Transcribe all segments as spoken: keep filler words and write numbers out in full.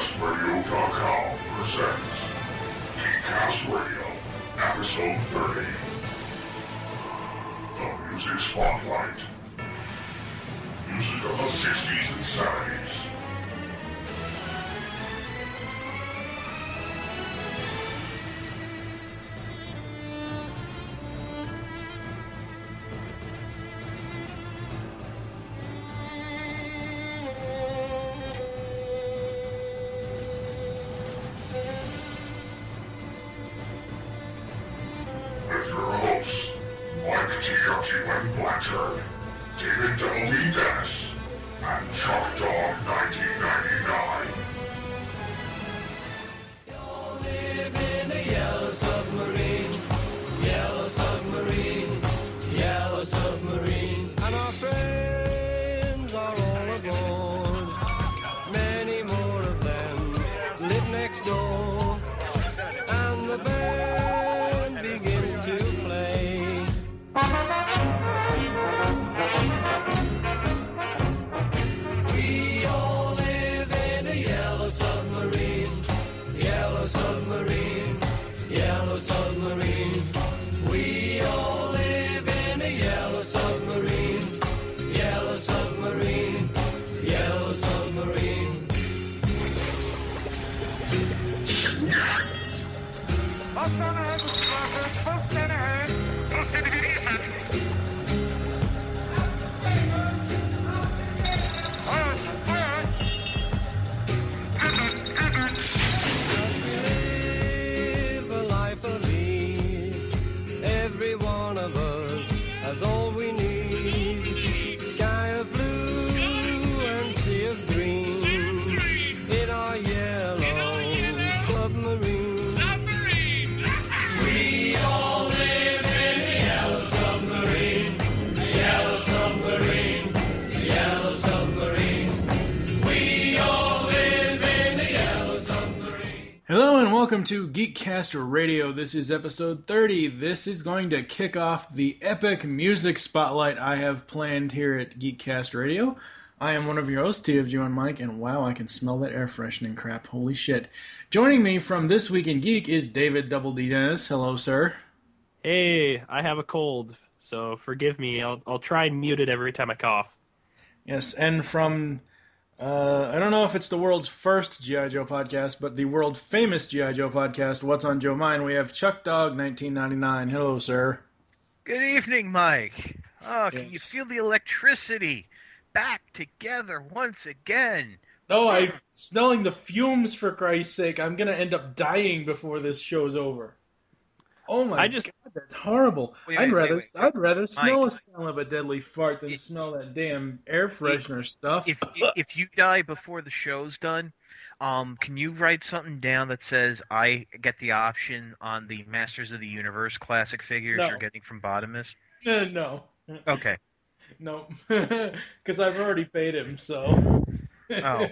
Cast Radio dot com presents Geekcast Radio, Episode thirty. The Music Spotlight. Music of the sixties and seventies. With your hosts, Mike T R G Wayne Blanchard, David Double D Dennis, and Chuck Dog nineteen ninety-nine. You'll live in a yellow submarine, yellow submarine, yellow submarine. And our friends are all aboard. Many more of them live next door. And the band begins to play. We all live in a yellow submarine, yellow submarine, yellow submarine. We all live in a yellow submarine, yellow submarine, yellow submarine. Post on ahead, post on ahead, post on ahead. Live a life of ease. Every one of us has all we need. Sky of blue and sea of green. In our yellow submarine. We all live in a yellow submarine. A yellow submarine. A yellow submarine. We all live in a yellow submarine. Hello and welcome to Geekcast Radio. This is episode thirty. This is going to kick off the epic music spotlight I have planned here at Geekcast Radio. I am one of your hosts, T F G one Mike, and wow, I can smell that air freshening crap. Holy shit. Joining me from This Week in Geek is David Double D Dennis. Hello, sir. Hey, I have a cold, so forgive me. I'll I'll try and mute it every time I cough. Yes, and from, uh, I don't know if it's the world's first G I. Joe podcast, but the world famous G I. Joe podcast, What's on Joe Mind, we have Chuck Dog nineteen ninety-nine. Hello, sir. Good evening, Mike. Oh, can you Yes. feel the electricity? Back together once again. No, I'm smelling the fumes, for Christ's sake. I'm going to end up dying before this show's over. Oh my I just- god, that's horrible. Wait, I'd wait, rather wait, wait. I'd rather smell Mike. a smell of a deadly fart than If- smell that damn air freshener stuff. If if you die before the show's done, um, can you write something down that says I get the option on the Masters of the Universe classic figures No. you're getting from Bottomus? Uh, no. Okay. No. Because I've already paid him, so. Oh.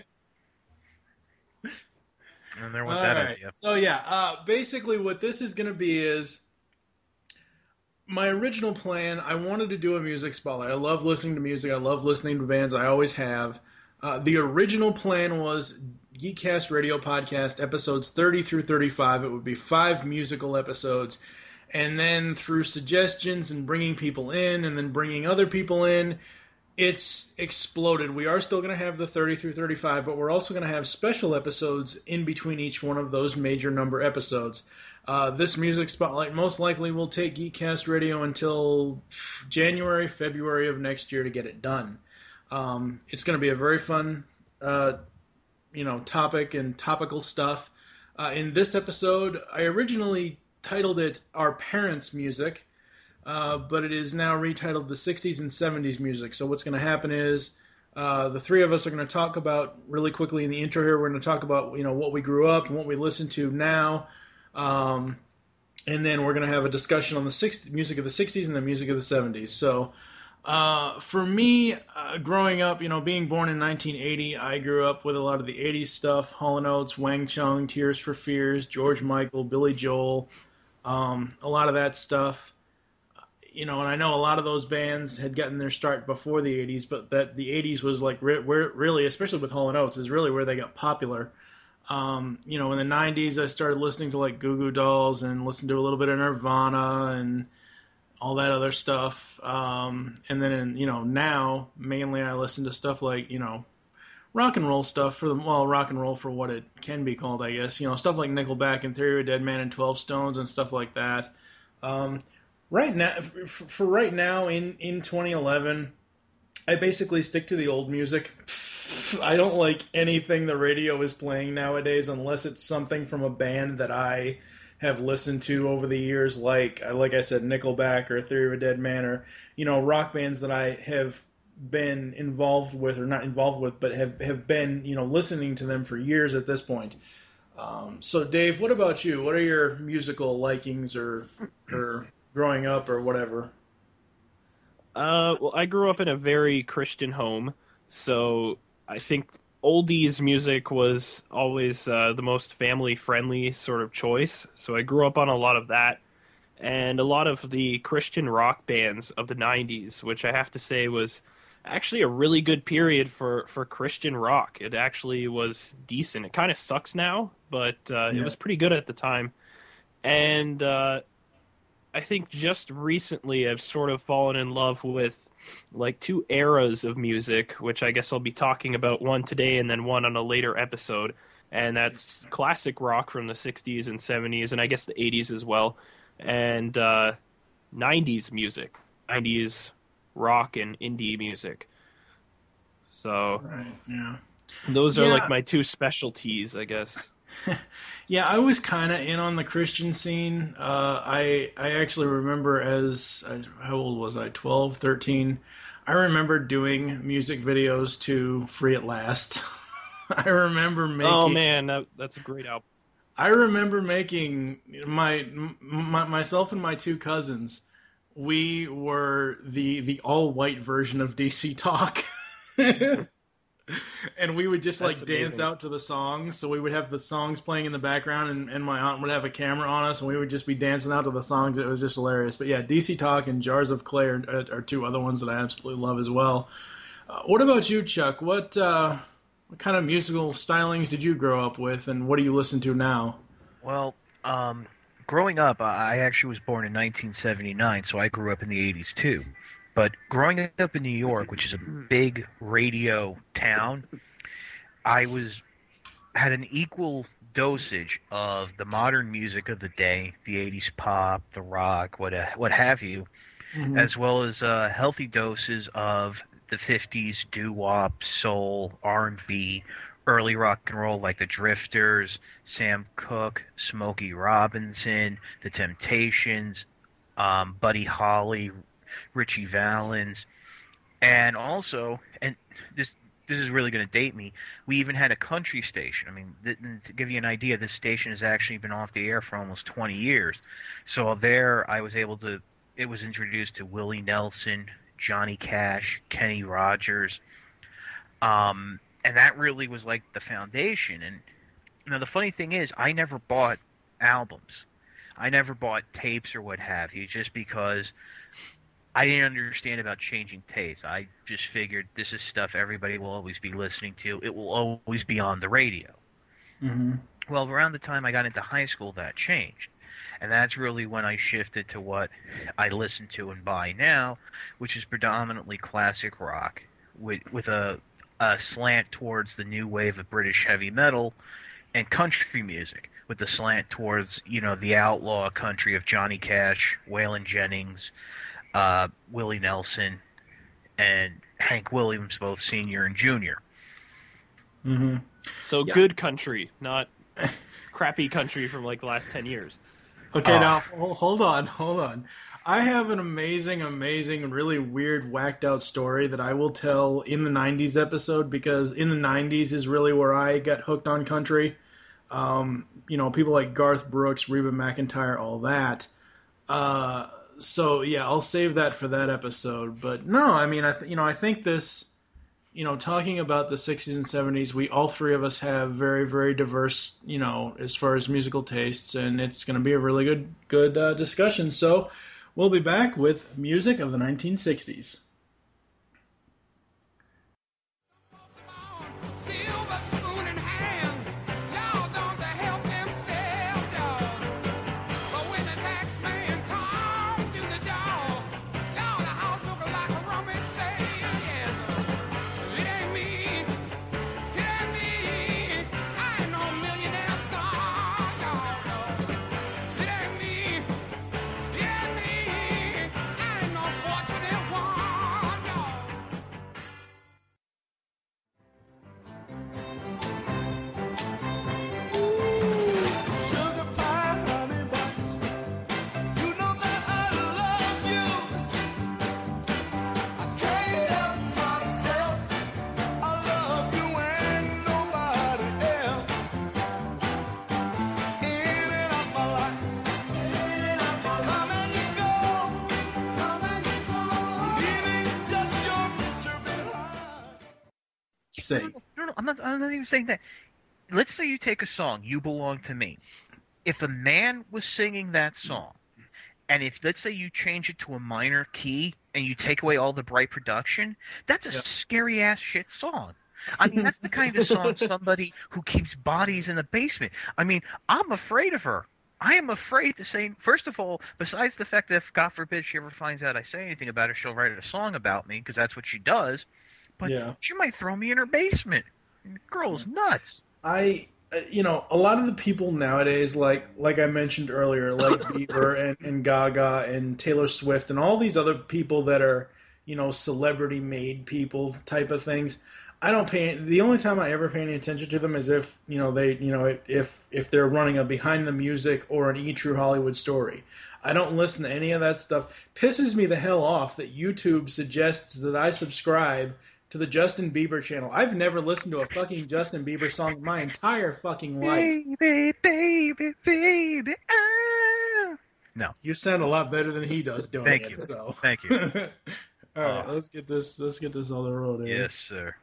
And there went All that right. idea. So yeah, uh, basically what this is going to be is my original plan. I wanted to do a music spotlight. I love listening to music. I love listening to bands. I always have. Uh, the original plan was Geekcast Radio Podcast episodes thirty through thirty-five. It would be five musical episodes. And then through suggestions and bringing people in and then bringing other people in, it's exploded. We are still going to have the thirty through thirty-five, but we're also going to have special episodes in between each one of those major number episodes. Uh, this music spotlight most likely will take Geekcast Radio until January, February of next year to get it done. Um, it's going to be a very fun, uh, you know, topic and topical stuff. Uh, in this episode, I originally titled it Our Parents' Music. Uh, but it is now retitled the sixties and seventies music. So what's going to happen is uh, the three of us are going to talk about, really quickly in the intro here, we're going to talk about, you know, what we grew up and what we listen to now. Um, and then we're going to have a discussion on the sixties, music of the sixties and the music of the seventies. So uh, for me, uh, growing up, you know, being born in nineteen eighty, I grew up with a lot of the eighties stuff, Hall and Oates, Wang Chung, Tears for Fears, George Michael, Billy Joel, um, a lot of that stuff. You know, and I know a lot of those bands had gotten their start before the eighties, but that the eighties was like re- where really, especially with Hall and Oates, is really where they got popular. Um, you know, in the nineties, I started listening to like Goo Goo Dolls and listened to a little bit of Nirvana and all that other stuff. Um, and then, in, you know, now mainly I listen to stuff like, you know, rock and roll stuff for the, well, rock and roll for what it can be called, I guess. You know, stuff like Nickelback and Theory of a Dead Man and twelve Stones and stuff like that. Um, right now, for, for right now in, in twenty eleven, I basically stick to the old music. I don't like anything the radio is playing nowadays unless it's something from a band that I have listened to over the years, like like I said, Nickelback or Theory of a Dead Man, or, you know, rock bands that I have been involved with, or not involved with, but have, have been, you know, listening to them for years at this point. Um, so, Dave, what about you? What are your musical likings or or growing up or whatever? Uh, well, I grew up in a very Christian home, so I think oldies music was always uh, the most family-friendly sort of choice. So I grew up on a lot of that, and a lot of the Christian rock bands of the nineties, which I have to say was actually a really good period for, for Christian rock. It actually was decent. It kind of sucks now, but uh, Yeah. it was pretty good at the time. And uh, I think just recently I've sort of fallen in love with like two eras of music, which I guess I'll be talking about, one today and then one on a later episode. And that's classic rock from the sixties and seventies, and I guess the eighties as well, and uh, nineties music, nineties rock and indie music. So Right, yeah. those are Yeah. like my two specialties, I guess. Yeah, I was kind of in on the Christian scene. Uh, I I actually remember as, uh, how old was I, twelve, thirteen? I remember doing music videos to Free at Last. I remember making... Oh man, that, that's a great album. I remember making, my, my myself and my two cousins, we were the, the all-white version of D C Talk. And we would just That's like dance amazing. out to the songs. So we would have the songs playing in the background, and, and my aunt would have a camera on us, and we would just be dancing out to the songs. It was just hilarious. But yeah, D C Talk and Jars of Clay are, are two other ones that I absolutely love as well. Uh, what about you, Chuck? What uh, what kind of musical stylings did you grow up with, and what do you listen to now? Well, um, growing up, I actually was born in nineteen seventy-nine, so I grew up in the eighties too. But growing up in New York, which is a big radio town, I was had an equal dosage of the modern music of the day, the eighties pop, the rock, what what have you, Mhm. as well as uh, healthy doses of the fifties doo-wop, soul, R and B, early rock and roll like the Drifters, Sam Cooke, Smokey Robinson, the Temptations, um, Buddy Holly, Richie Valens, and also, and this this is really going to date me, we even had a country station. I mean, th- to give you an idea, this station has actually been off the air for almost twenty years. So there I was able to, it was introduced to Willie Nelson, Johnny Cash, Kenny Rogers, um, and that really was like the foundation. And you know, the funny thing is, I never bought albums. I never bought tapes or what have you, just because I didn't understand about changing tastes. I just figured this is stuff everybody will always be listening to. It will always be on the radio. Mm-hmm. Well, around the time I got into high school, that changed. And that's really when I shifted to what I listen to and buy now, which is predominantly classic rock, with, with a, a slant towards the new wave of British heavy metal, and country music, with the slant towards, you know, the outlaw country of Johnny Cash, Waylon Jennings, Uh, Willie Nelson, and Hank Williams, both senior and junior. Mm-hmm. So Yeah. good country, not crappy country from like the last ten years. Okay, Oh. now ho- hold on, hold on. I have an amazing, amazing, really weird, whacked out story that I will tell in the nineties episode, because in the nineties is really where I got hooked on country. Um, you know, people like Garth Brooks, Reba McEntire, all that. Uh, so yeah, I'll save that for that episode. But no, I mean, I th- you know, I think this, you know, talking about the sixties and seventies, we all three of us have very, very diverse, you know, as far as musical tastes, and it's going to be a really good, good uh, discussion. So we'll be back with music of the nineteen sixties. Silver spoon in hand, Lord sake. No, no, I'm not. I'm not even saying that. Let's say you take a song, "You Belong to Me." If a man was singing that song, and if let's say you change it to a minor key and you take away all the bright production, that's a Yep. scary ass shit song. I mean, that's the kind of song somebody who keeps bodies in the basement. I mean, I'm afraid of her. I am afraid to say, first of all, besides the fact that if, God forbid, she ever finds out I say anything about her, she'll write a song about me, because that's what she does. But Yeah. she might throw me in her basement. The girl's nuts. I, uh, you know, a lot of the people nowadays, like like I mentioned earlier, like Bieber and, and Gaga and Taylor Swift and all these other people that are, you know, celebrity-made people type of things. I don't pay. The only time I ever pay any attention to them is if, you know, they, you know, if if they're running a behind the music or an E True Hollywood story. I don't listen to any of that stuff. Pisses me the hell off that YouTube suggests that I subscribe to the Justin Bieber channel. I've never listened to a fucking Justin Bieber song in my entire fucking life. Baby, baby, baby, ah. No. You sound a lot better than he does doing Thank it. you. So. Thank you. All right, Oh. let's get this. Let's get this on the road. Here. Yes, sir.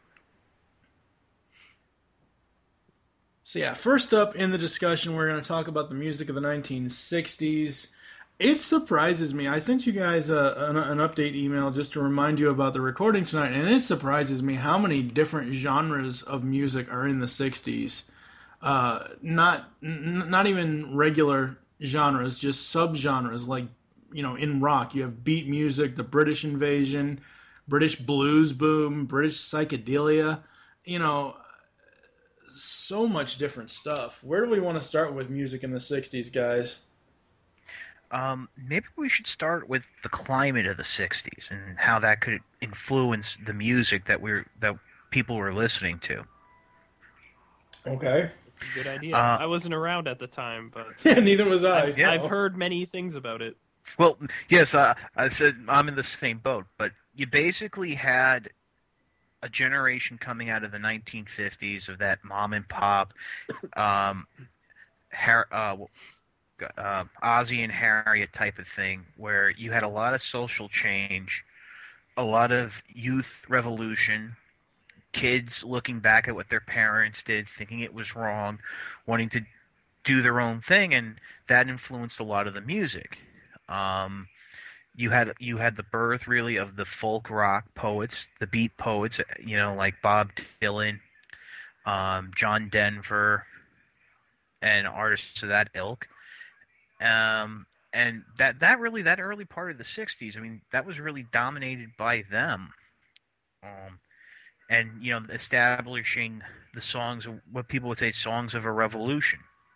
So yeah, first up in the discussion, we're going to talk about the music of the nineteen sixties. It surprises me. I sent you guys a, an, an update email just to remind you about the recording tonight, and it surprises me how many different genres of music are in the sixties. Uh, not n- not even regular genres, just subgenres. Like, you know, in rock, you have beat music, the British invasion, British blues boom, British psychedelia. You know, so much different stuff. Where do we want to start with music in the sixties, guys? Um, maybe we should start with the climate of the sixties and how that could influence the music that we're that people were listening to. Okay. Good idea. Uh, I wasn't around at the time, but Yeah, neither was I. I've, so- I've heard many things about it. Well, yes, I, I said I'm in the same boat, but you basically had a generation coming out of the nineteen fifties of that mom and pop, um, Har- uh, uh, Ozzy and Harriet type of thing, where you had a lot of social change, a lot of youth revolution, kids looking back at what their parents did, thinking it was wrong, wanting to do their own thing, and that influenced a lot of the music. Um, you had you had the birth really of the folk rock poets, the beat poets, you know, like Bob Dylan, um, John Denver, and artists of that ilk. Um, and that that really that early part of the sixties, I mean, that was really dominated by them. Um, and you know, establishing the songs, what people would say, songs of a revolution.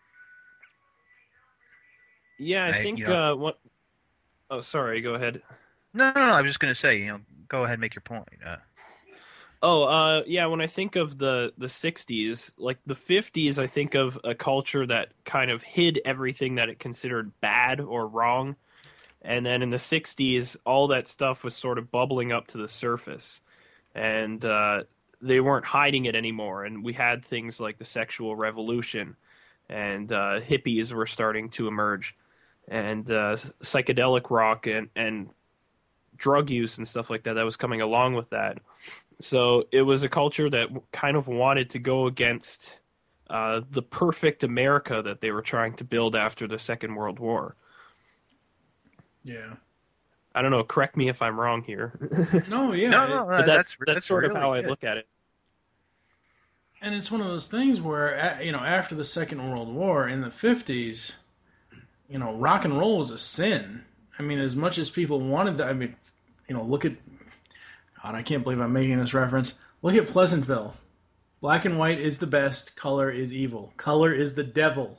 Yeah, I Right, think you know- uh, what. Oh, sorry. Go ahead. No, no, no. I was just going to say, you know, go ahead and make your point. Uh, Oh, uh, yeah. When I think of the the sixties, like the fifties, I think of a culture that kind of hid everything that it considered bad or wrong, and then in the sixties, all that stuff was sort of bubbling up to the surface, and uh, they weren't hiding it anymore. And we had things like the sexual revolution, and uh, hippies were starting to emerge, and uh, psychedelic rock and and drug use and stuff like that that was coming along with that. So it was a culture that kind of wanted to go against uh, the perfect America that they were trying to build after the Second World War. Yeah. I don't know. Correct me if I'm wrong here, No, yeah. no, it- no, but that's that's, that's sort of really how I good. look at it. And it's one of those things where, a- you know, after the Second World War in the fifties, you know, rock and roll was a sin. I mean, as much as people wanted to, I mean, you know, look at, God, I can't believe I'm making this reference. Look at Pleasantville. Black and white is the best. Color is evil. Color is the devil.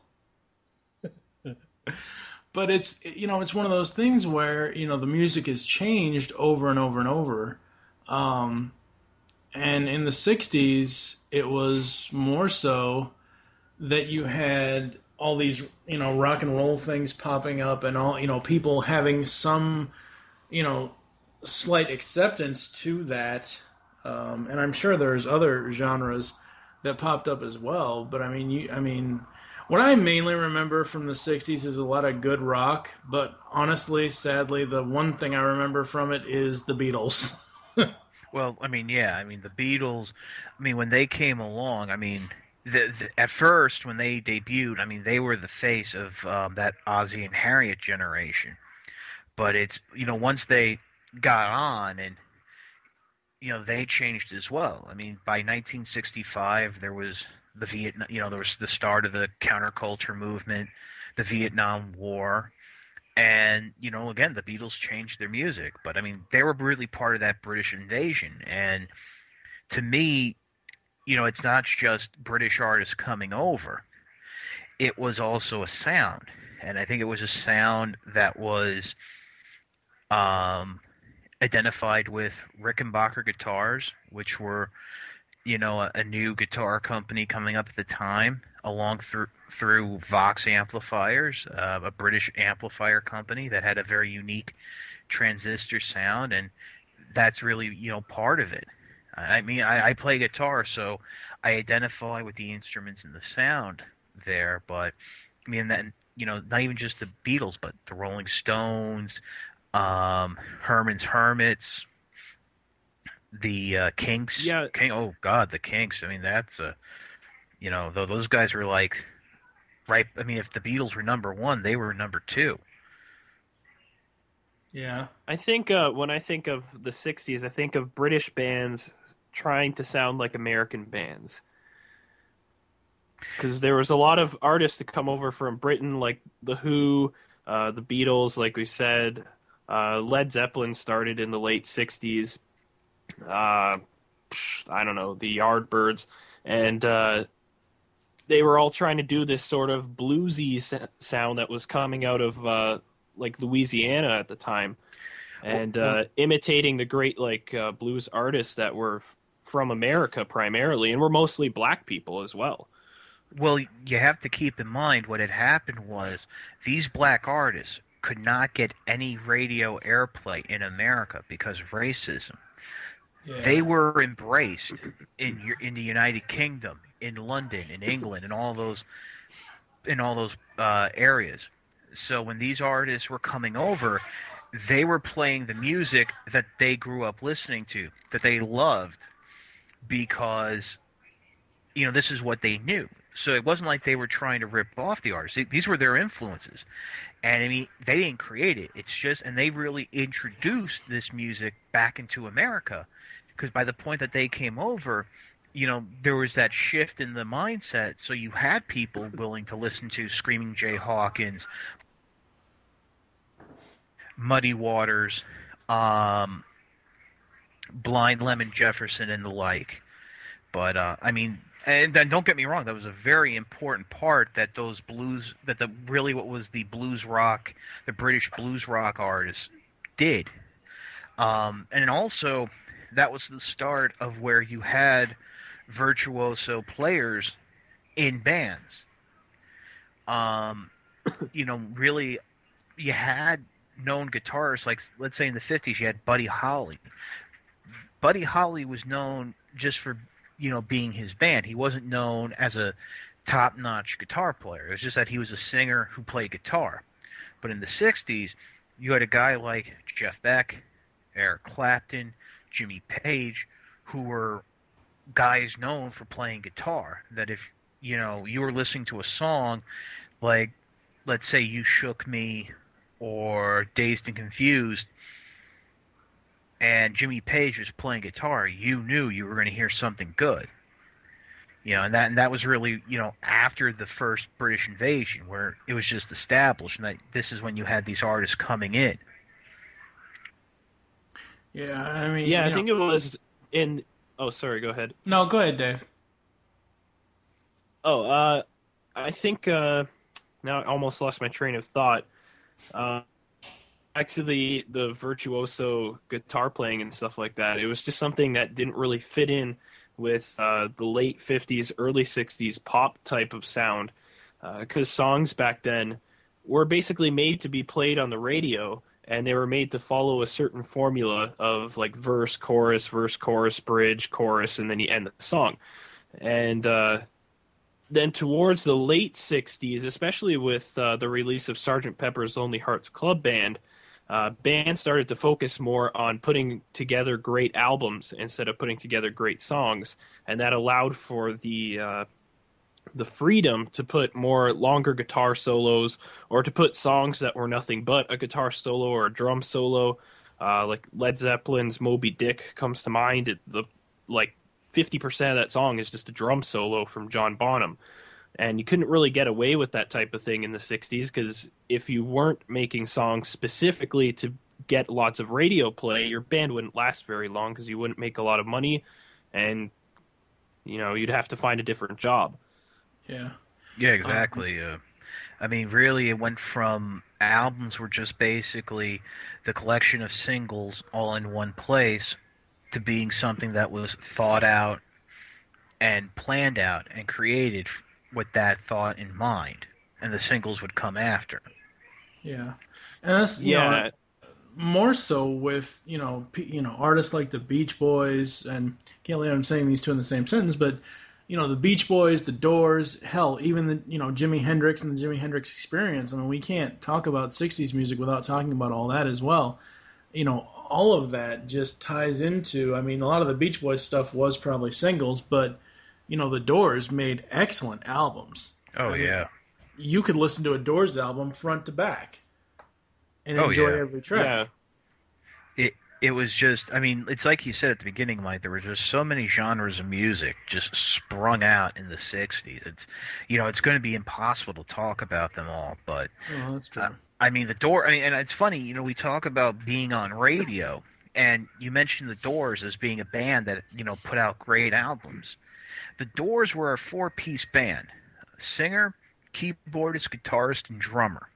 But it's, you know, it's one of those things where, you know, the music has changed over and over and over. Um, and in the sixties, it was more so that you had all these, you know, rock and roll things popping up and all, you know, people having some, you know, slight acceptance to that. Um, and I'm sure there's other genres that popped up as well. But I mean, you, I mean, what I mainly remember from the sixties is a lot of good rock. But honestly, sadly, the one thing I remember from it is the Beatles. Well, I mean, yeah, I mean the Beatles. I mean, when they came along, I mean, the, the, at first when they debuted, I mean, they were the face of um, that Ozzy and Harriet generation. But it's you know once they got on and you know they changed as well. I mean, by nineteen sixty-five there was the Vietnam, you know, there was the start of the counterculture movement, the Vietnam War. And, you know, again, the Beatles changed their music. But, I mean, they were really part of that British invasion. And to me, you know, it's not just British artists coming over. It was also a sound. And I think it was a sound that was um, identified with Rickenbacker guitars, which were, you know, a, a new guitar company coming up at the time, along through through Vox amplifiers, uh, a British amplifier company that had a very unique transistor sound, and that's really, you know, part of it. I mean, I, I play guitar, so I identify with the instruments and the sound there, but I mean, that, you know, not even just the Beatles, but the Rolling Stones, um, Herman's Hermits, the uh, Kinks. Yeah. King, oh, God, the Kinks. I mean, that's a, you know, though those guys were like, right, I mean, if the Beatles were number one, they were number two. Yeah. I think uh, when I think of the sixties, I think of British bands trying to sound like American bands. Because there was a lot of artists that come over from Britain, like The Who, uh, the Beatles, like we said. Uh, Led Zeppelin started in the late sixties. Uh, I don't know, the Yardbirds. And uh, they were all trying to do this sort of bluesy sound that was coming out of uh, like Louisiana at the time, and uh, imitating the great like uh, blues artists that were f- from America primarily, and were mostly black people as well. Well, you have to keep in mind what had happened was these black artists could not get any radio airplay in America because of racism. Yeah. They were embraced in in the United Kingdom, in London, in England, in all those in all those uh, areas. So when these artists were coming over, they were playing the music that they grew up listening to, that they loved, because you know this is what they knew. So it wasn't like they were trying to rip off the artists. These were their influences, and I mean they didn't create it. It's just, and they really introduced this music back into America. Because by the point that they came over, you know, there was that shift in the mindset. So you had people willing to listen to Screaming Jay Hawkins, Muddy Waters, um, Blind Lemon Jefferson, and the like. But uh, I mean, and then don't get me wrong, that was a very important part that those blues, that the really what was the blues rock, the British blues rock artists did, um, and also. That was the start of where you had virtuoso players in bands. Um, you know, really, you had known guitarists, like, let's say in the fifties, you had Buddy Holly. Buddy Holly was known just for, you know, being his band. He wasn't known as a top-notch guitar player. It was just that he was a singer who played guitar. But in the sixties, you had a guy like Jeff Beck, Eric Clapton, Jimmy Page, who were guys known for playing guitar. That if, you know, you were listening to a song like, let's say You Shook Me or Dazed and Confused, and Jimmy Page was playing guitar, you knew you were going to hear something good. You know, and that and that was really, you know, after the first British invasion, where it was just established, and that this is when you had these artists coming in. Yeah, I mean... Yeah, I know. think it was in... Oh, sorry, go ahead. No, go ahead, Dave. Oh, uh, I think... Uh, now I almost lost my train of thought. Uh, back to the, the virtuoso guitar playing and stuff like that. It was just something that didn't really fit in with uh, the late fifties, early sixties pop type of sound. Because uh, songs back then were basically made to be played on the radio, and they were made to follow a certain formula of like verse, chorus, verse, chorus, bridge, chorus, and then you end the song. And uh, then towards the late sixties, especially with uh, the release of Sergeant Pepper's Lonely Hearts Club Band, uh, bands started to focus more on putting together great albums instead of putting together great songs, and that allowed for the uh, the freedom to put more longer guitar solos, or to put songs that were nothing but a guitar solo or a drum solo. Uh, like Led Zeppelin's Moby Dick comes to mind. It, the like fifty percent of that song is just a drum solo from John Bonham. And you couldn't really get away with that type of thing in the sixties, because if you weren't making songs specifically to get lots of radio play, your band wouldn't last very long because you wouldn't make a lot of money, and you know you'd have to find a different job. Yeah. Yeah, exactly. Um, uh, I mean, really, it went from albums were just basically the collection of singles all in one place to being something that was thought out and planned out and created with that thought in mind, and the singles would come after. Yeah, and that's you yeah. know, more so with you know p- you know artists like the Beach Boys, and can't believe I'm saying these two in the same sentence, but you know the Beach Boys, the Doors, hell, even the you know Jimi Hendrix and the Jimi Hendrix Experience. I mean, we can't talk about sixties music without talking about all that as well. You know, all of that just ties into. I mean, a lot of the Beach Boys stuff was probably singles, but you know, the Doors made excellent albums. Oh, I mean, yeah. you could listen to a Doors album front to back and Oh, enjoy yeah. every track. Yeah. It it was just, I mean, it's like you said at the beginning, Mike, there were just so many genres of music just sprung out in the sixties. It's, you know, it's going to be impossible to talk about them all, but, Oh, that's true. uh, I mean, the Door, I mean, and it's funny, you know, we talk about being on radio, and you mentioned the Doors as being a band that, you know, put out great albums. The Doors were a four-piece band: singer, keyboardist, guitarist, and drummer.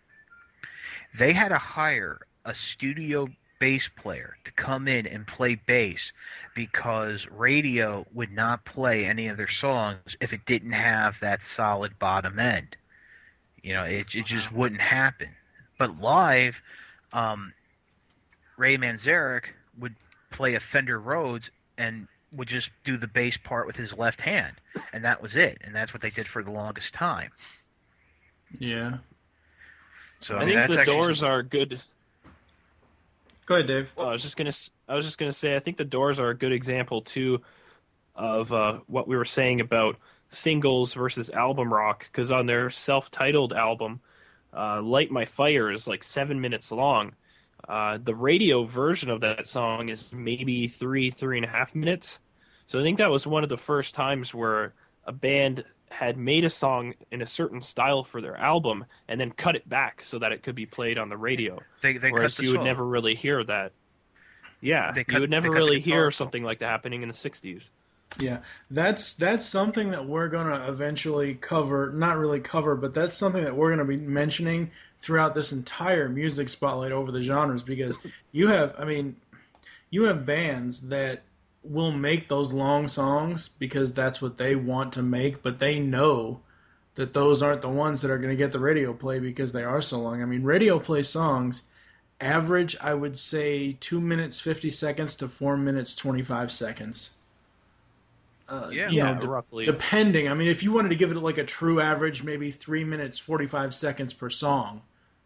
They had to hire a studio bass player to come in and play bass because radio would not play any of their songs if it didn't have that solid bottom end. You know, it it just wouldn't happen. But live, um, Ray Manzarek would play a Fender Rhodes and would just do the bass part with his left hand, and that was it. And that's what they did for the longest time. Yeah. So I mean, think that's the actually Doors some- are good. Go ahead, Dave. Well, I was just gonna. I was just gonna say. I think the Doors are a good example too of uh, what we were saying about singles versus album rock. Because on their self-titled album, uh, "Light My Fire" is like seven minutes long. Uh, the radio version of that song is maybe three, three and a half minutes. So I think that was one of the first times where a band had made a song in a certain style for their album and then cut it back so that it could be played on the radio. They they Whereas cut the you would solo. never really hear that. Yeah, They cut- you would never they cut the really guitar hear solo. something like that happening in the sixties. Yeah, that's that's something that we're gonna eventually cover. Not really cover, but that's something that we're gonna be mentioning throughout this entire music spotlight over the genres. Because you have, I mean, you have bands that will make those long songs because that's what they want to make, but they know that those aren't the ones that are going to get the radio play because they are so long. I mean, radio play songs average, I would say, two minutes fifty seconds to four minutes twenty-five seconds. Uh, Yeah. you Yeah, know, de- roughly. depending. I mean, if you wanted to give it like a true average, maybe three minutes forty-five seconds per song.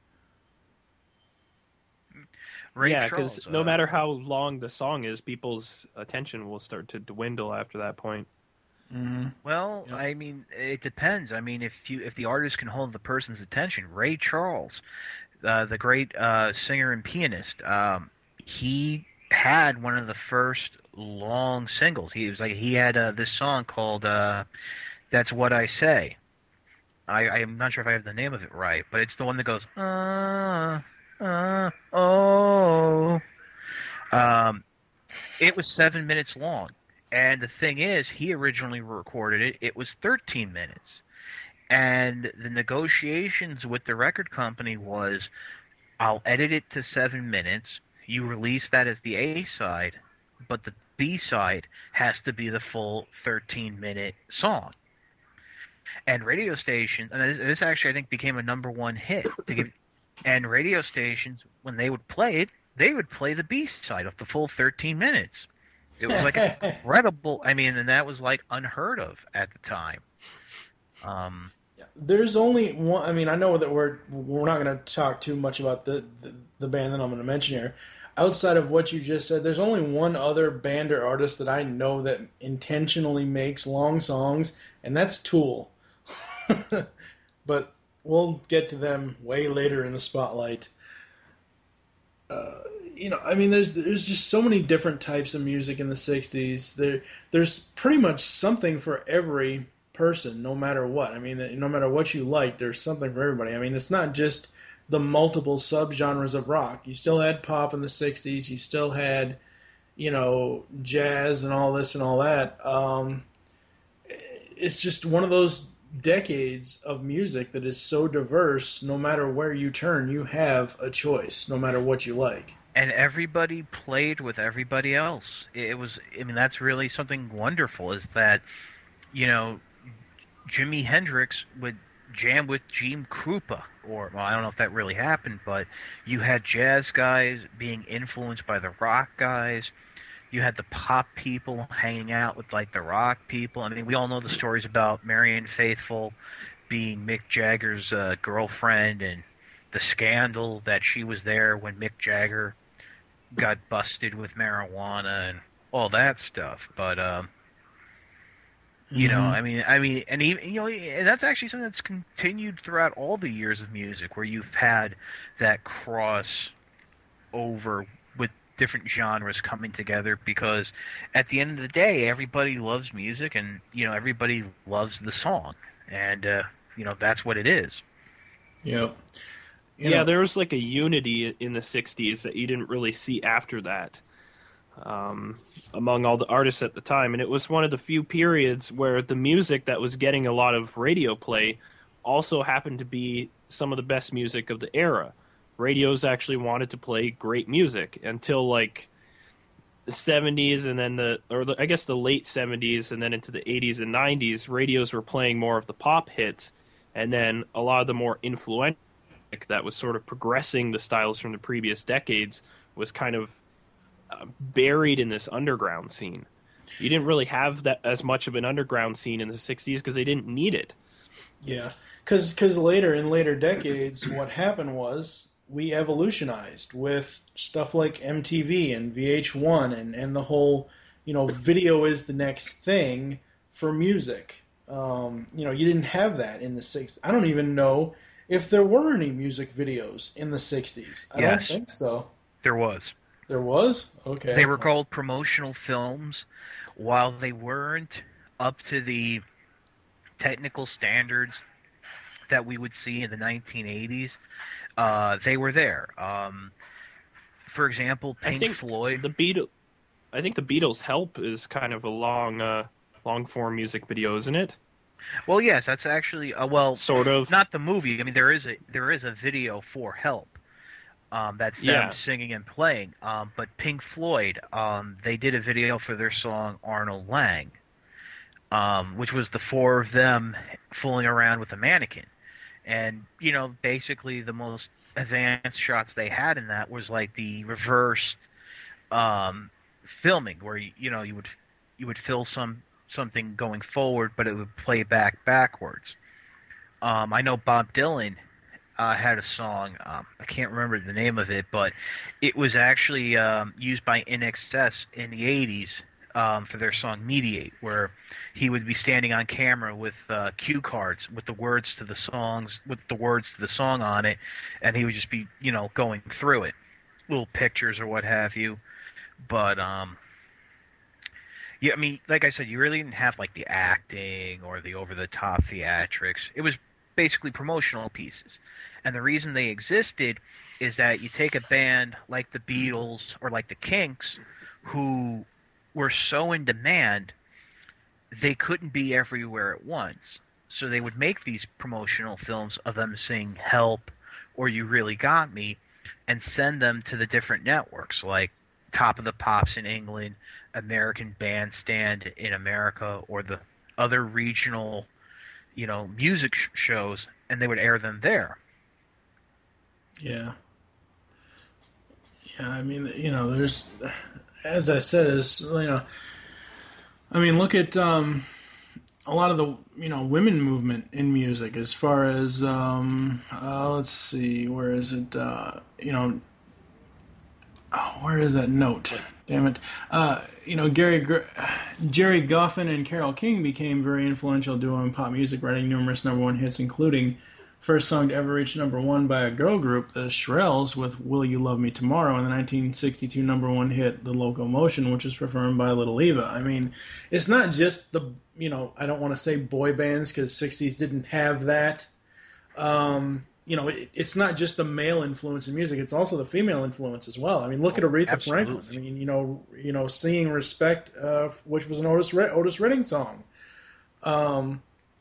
Ray yeah, Charles, because no uh, matter how long the song is, people's attention will start to dwindle after that point. Mm-hmm. Well, Yep. I mean, it depends. I mean, if you if the artist can hold the person's attention, Ray Charles, uh, the great uh, singer and pianist, um, he had one of the first long singles. He was like he had uh, this song called uh, "That's What I Say." I I'm not sure if I have the name of it right, but it's the one that goes uh uh oh. Um, it was seven minutes long. And the thing is, he originally recorded it. It was thirteen minutes. And the negotiations with the record company was, I'll edit it to seven minutes. You release that as the A-side, but the B-side has to be the full thirteen-minute song. And radio stations, and this, this actually, I think, became a number one hit. To give, and radio stations, when they would play it, they would play the B-side of the full thirteen minutes. It was like incredible. I mean, and that was like unheard of at the time. Um, There's only one. I mean, I know that we're we're not going to talk too much about the, the the band that I'm going to mention here. Outside of what you just said, there's only one other band or artist that I know that intentionally makes long songs, and that's Tool. But we'll get to them way later in the spotlight. Uh, you know, I mean, there's there's just so many different types of music in the sixties. There, there's pretty much something for every person, no matter what. I mean, no matter what you like, there's something for everybody. I mean, it's not just the multiple subgenres of rock. You still had pop in the sixties. You still had, you know, jazz and all this and all that. Um, it's just one of those decades of music that is so diverse. No matter where you turn, you have a choice, no matter what you like. And everybody played with everybody else. It was, I mean, that's really something wonderful, is that, you know, Jimi Hendrix would jam with Gene Krupa, or, well, I don't know if that really happened, but you had jazz guys being influenced by the rock guys. You had the pop people hanging out with, like, the rock people. I mean, we all know the stories about Marianne Faithfull being Mick Jagger's uh, girlfriend, and the scandal that she was there when Mick Jagger got busted with marijuana and all that stuff. But, um, you know, I mean, I mean, and even, you know, and that's actually something that's continued throughout all the years of music, where you've had that cross over with different genres coming together, because at the end of the day, everybody loves music, and, you know, everybody loves the song, and, uh, you know, that's what it is. Yep. You yeah, know, there was like a unity in the sixties that you didn't really see after that. Um, among all the artists at the time, and it was one of the few periods where the music that was getting a lot of radio play also happened to be some of the best music of the era. Radios actually wanted to play great music until like the seventies, and then the, or the, I guess the late seventies, and then into the eighties and nineties, radios were playing more of the pop hits, and then a lot of the more influential music that was sort of progressing the styles from the previous decades was kind of uh, buried in this underground scene. You didn't really have that as much of an underground scene in the sixties because they didn't need it. Yeah, because later, in later decades, what happened was we evolutionized with stuff like M T V and V H one and, and the whole, you know, video is the next thing for music. Um, you know, you didn't have that in the sixties. I don't even know if there were any music videos in the sixties. I Yes. don't think so. There was. There was? Okay. They were called promotional films. While they weren't up to the technical standards that we would see in the nineteen eighties, uh, they were there. Um, for example, Pink I think Floyd. The Beatles. I think the Beatles' "Help" is kind of a long, uh, long form music video, isn't it? Well, yes, that's actually uh, well, Sort of. not the movie. I mean, there is a there is a video for Help. Um, that's them Yeah. singing and playing. Um, but Pink Floyd, um, they did a video for their song Arnold Lang, um, which was the four of them fooling around with a mannequin. And, you know, basically the most advanced shots they had in that was like the reversed um, filming, where, you, you know, you would you would fill some something going forward, but it would play back backwards. Um, I know Bob Dylan uh, had a song, um, I can't remember the name of it, but it was actually um, used by I N X S in the eighties um, for their song Mediate, where he would be standing on camera with uh, cue cards with the words to the songs, with the words to the song on it, and he would just be, you know, going through it, little pictures or what have you. But um, yeah, I mean, like I said, you really didn't have like the acting or the over-the-top theatrics. It was basically promotional pieces. And the reason they existed is that you take a band like the Beatles or like the Kinks, who were so in demand, they couldn't be everywhere at once. So they would make these promotional films of them saying Help or You Really Got Me, and send them to the different networks, like Top of the Pops in England, American Bandstand in America, or the other regional, you know, music sh- shows, and they would air them there. Yeah. Yeah, I mean, you know, there's, as I said, is, you know, I mean, look at um, a lot of the, you know, women movement in music, as far as, um, uh, let's see, where is it, uh, you know, oh, where is that note? Damn it. Uh, you know, Gary Gr- Jerry Goffin and Carole King became very influential duo in pop music, writing numerous number one hits, including first song to ever reach number one by a girl group, the Shirelles, with Will You Love Me Tomorrow, and the nineteen sixty-two number one hit, The Locomotion, which was performed by Little Eva. I mean, it's not just the, you know, I don't want to say boy bands because sixties didn't have that. Um, you know, it, it's not just the male influence in music; it's also the female influence as well. I mean, look at Aretha Absolutely. Franklin. I mean, you know, you know, singing "Respect," uh, which was an Otis Red- Otis Redding song. Um,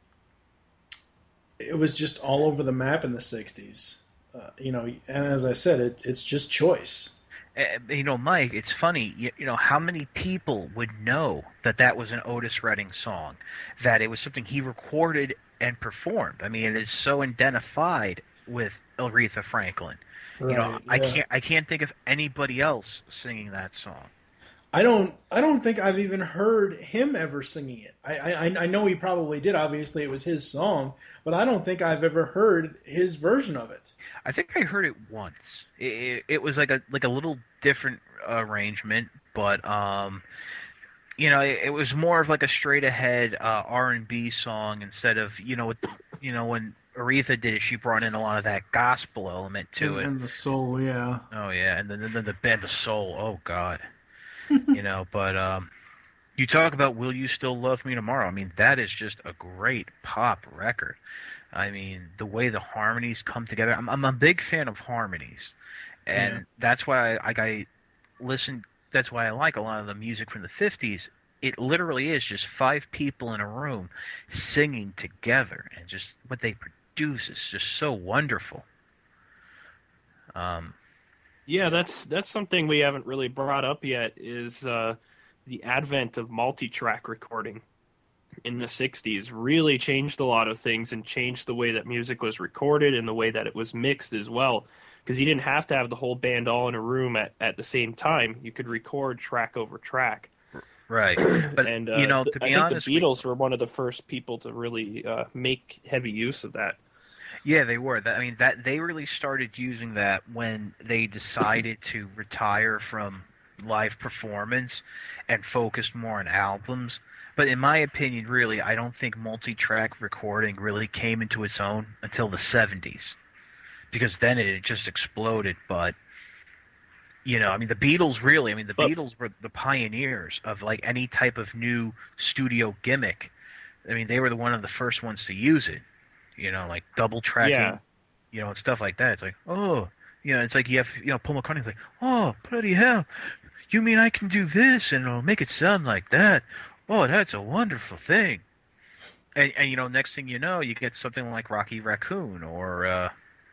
it was just all over the map in the sixties. Uh, you know, and as I said, it, it's just choice. Uh, you know, Mike, it's funny. You, you know, how many people would know that that was an Otis Redding song, that it was something he recorded and performed? I mean, it is so identified with Aretha Franklin. Right, you know, I yeah. can't I can't think of anybody else singing that song. I don't. I don't think I've even heard him ever singing it. I, I. I know he probably did. Obviously, it was his song, but I don't think I've ever heard his version of it. I think I heard it once. It, it, it was like a like a little different arrangement, but um, you know, it, it was more of like a straight ahead uh, R and B song instead of you know, you know when Aretha did it, she brought in a lot of that gospel element to and, it. and the soul, yeah. Oh yeah, and then then the band, the soul. Oh God, you know. But um, you talk about "Will You Still Love Me Tomorrow?" I mean, that is just a great pop record. I mean, the way the harmonies come together. I'm I'm a big fan of harmonies, and Yeah. that's why I, I I listen. That's why I like a lot of the music from the fifties. It literally is just five people in a room singing together, and just what they produce is just so wonderful. Um, Yeah, that's that's something we haven't really brought up yet is uh, the advent of multi-track recording in the sixties really changed a lot of things and changed the way that music was recorded and the way that it was mixed as well. Because you didn't have to have the whole band all in a room at, at the same time. You could record track over track. right, but and uh, you know, th- to I be think honest, the we- Beatles were one of the first people to really uh, make heavy use of that. yeah, they were. That, I mean, that they really started using that when they decided to retire from live performance and focused more on albums. But in my opinion, really, I don't think multi-track recording really came into its own until the seventies, because then it just exploded. But you know, I mean, the Beatles really, I mean, the But- Beatles were the pioneers of like any type of new studio gimmick. I mean, they were the one of the first ones to use it. You know, like double tracking, Yeah. you know, and stuff like that. It's like, oh, you know, it's like you have, you know, Paul McCartney's like, oh, bloody hell, you mean I can do this and it'll make it sound like that? Oh, that's a wonderful thing. And, and you know, next thing you know, you get something like Rocky Raccoon or, uh,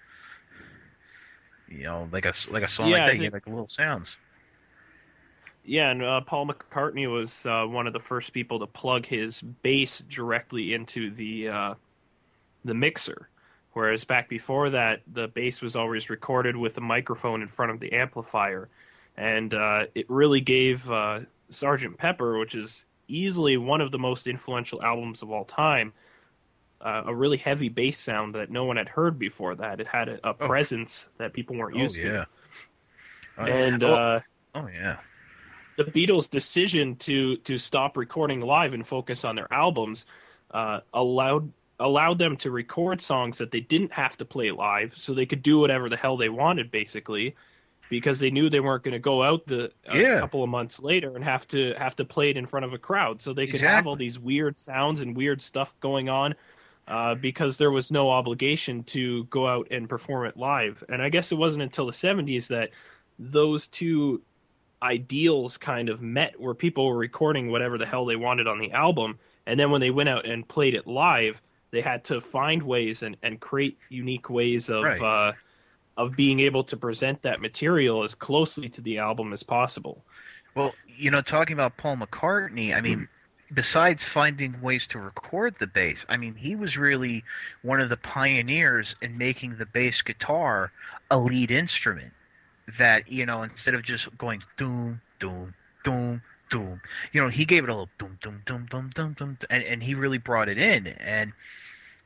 you know, like a like a song Yeah, like I that. You think- get like little sounds. Yeah, and uh, Paul McCartney was uh, one of the first people to plug his bass directly into the uh, the mixer, whereas back before that, the bass was always recorded with a microphone in front of the amplifier, and uh, it really gave uh, Sergeant Pepper, which is easily one of the most influential albums of all time, uh, a really heavy bass sound that no one had heard before that. It had a, a Oh. presence that people weren't used oh yeah. to. And oh, uh, oh yeah. the Beatles' decision to to stop recording live and focus on their albums uh, allowed allowed them to record songs that they didn't have to play live, so they could do whatever the hell they wanted, basically, because they knew they weren't going to go out the a Yeah. couple of months later and have to have to play it in front of a crowd. So they could have Exactly. all these weird sounds and weird stuff going on uh, because there was no obligation to go out and perform it live. And I guess it wasn't until the seventies that those two ideals kind of met, where people were recording whatever the hell they wanted on the album, and then when they went out and played it live, they had to find ways and, and create unique ways of Right. uh, of being able to present that material as closely to the album as possible. Well, you know, talking about Paul McCartney, I mean, besides finding ways to record the bass, I mean, he was really one of the pioneers in making the bass guitar a lead instrument. That, you know, instead of just going doom, doom, doom, doom, you know, he gave it a little doom, doom, doom, doom, doom, doom, and, and he really brought it in. And,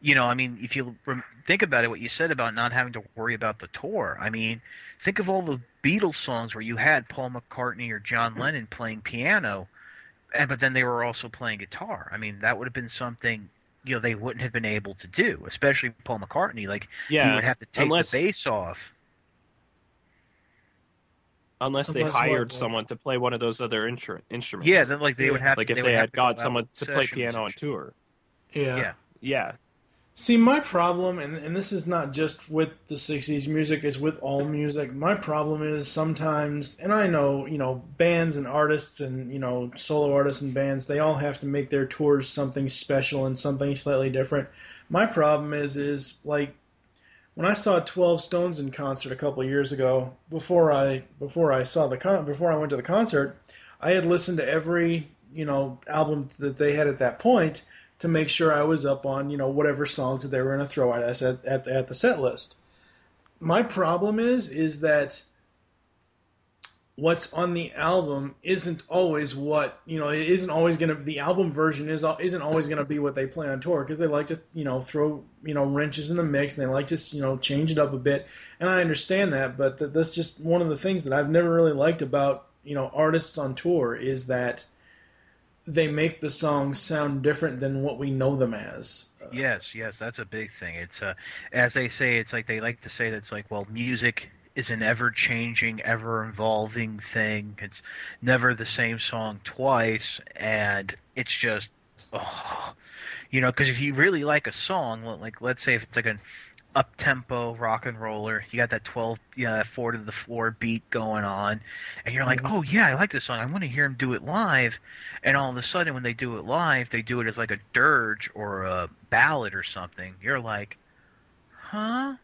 You know, I mean, if you rem- think about it, what you said about not having to worry about the tour. I mean, think of all the Beatles songs where you had Paul McCartney or John Lennon playing piano, and but then they were also playing guitar. I mean, that would have been something, you know, they wouldn't have been able to do, especially Paul McCartney. Like, Yeah, he would have to take unless- the bass off. Unless they Unless what, hired what? someone to play one of those other instru- instruments. Yeah, then like they Yeah. would have like to, if they, they, would have had to got go out someone with to play session piano on musicians. tour. Yeah. Yeah. Yeah. See, my problem, and, and this is not just with the sixties music, it's with all music. My problem is sometimes, and I know, you know, bands and artists and, you know, solo artists and bands, they all have to make their tours something special and something slightly different. My problem is, is like, when I saw twelve Stones in concert a couple of years ago, before I before I saw the con- before I went to the concert, I had listened to every, you know, album that they had at that point to make sure I was up on, you know, whatever songs that they were going to throw at us at, at, at the set list. My problem is, is that what's on the album isn't always what, you know, it isn't always going to, the album version is, isn't always going to be what they play on tour, because they like to, you know, throw, you know, wrenches in the mix, and they like to, you know, change it up a bit. And I understand that, but that, that's just one of the things that I've never really liked about, you know, artists on tour, is that they make the songs sound different than what we know them as. Yes, yes, that's a big thing. It's uh, as they say, it's like they like to say that it's like, well, music is an ever-changing, ever-evolving thing. It's never the same song twice, and it's just, oh, you know, because if you really like a song, like let's say if it's like an up-tempo rock and roller, you got that twelve, yeah, that four to the floor beat going on, and you're like, Mhm. oh yeah, I like this song. I want to hear them do it live, and all of a sudden when they do it live, they do it as like a dirge or a ballad or something. You're like, huh?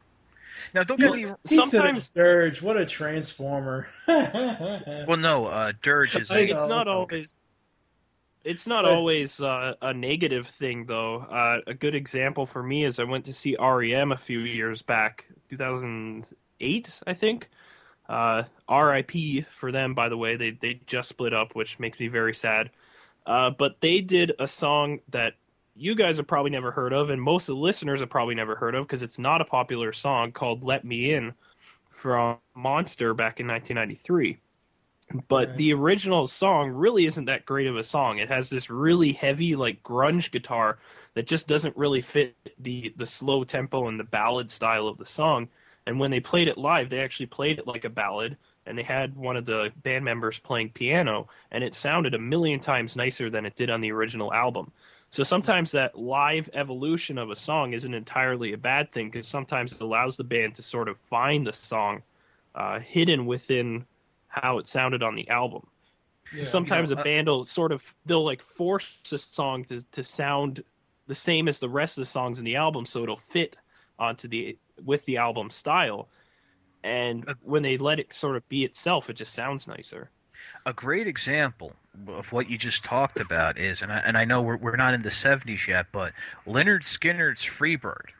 Now don't get He, me. he said it sometimes- was Dirge. What a transformer. Well, no, uh, dirge is. I It's know. not always. It's not But- always uh, a negative thing, though. Uh, a good example for me is I went to see R E M a few years back, two thousand eight, I think. Uh, R I P for them, by the way. They they just split up, which makes me very sad. Uh, but they did a song that you guys have probably never heard of, and most of the listeners have probably never heard of, because it's not a popular song, called "Let Me In" from Monster back in nineteen ninety-three. But Right. the original song really isn't that great of a song. It has this really heavy, like, grunge guitar that just doesn't really fit the, the slow tempo and the ballad style of the song. And when they played it live, they actually played it like a ballad, and they had one of the band members playing piano, and it sounded a million times nicer than it did on the original album. So sometimes that live evolution of a song isn't entirely a bad thing, because sometimes it allows the band to sort of find the song uh, hidden within how it sounded on the album. Yeah. Sometimes You know, a band will sort of, they'll like force a song to, to sound the same as the rest of the songs in the album, so it'll fit onto the, with the album style. And Uh, when they let it sort of be itself, it just sounds nicer. A great example of what you just talked about is, and I, and I know we're we're not in the seventies yet, but Leonard Skinner's Freebird.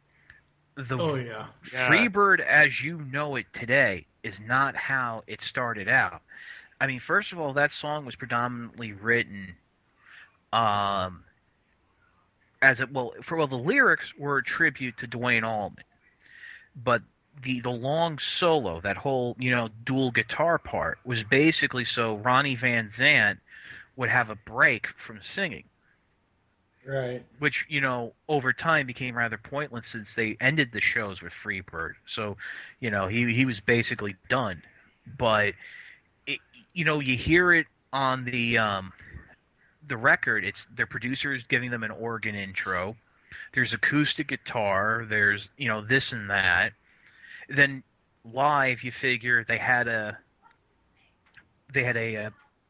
The Oh, yeah. Yeah. Freebird as you know it today is not how it started out. I mean, first of all, that song was predominantly written um, as a, well, for well, the lyrics were a tribute to Duane Allman, but the the long solo, that whole, you know, dual guitar part, was basically so Ronnie Van Zant would have a break from singing, Right. which, you know, over time became rather pointless since they ended the shows with Freebird. So, you know, he he was basically done. But it, you know, you hear it on the um, the record. It's their producers giving them an organ intro. There's acoustic guitar. There's, you know, this and that. Then live, you figure they had a they had a uh,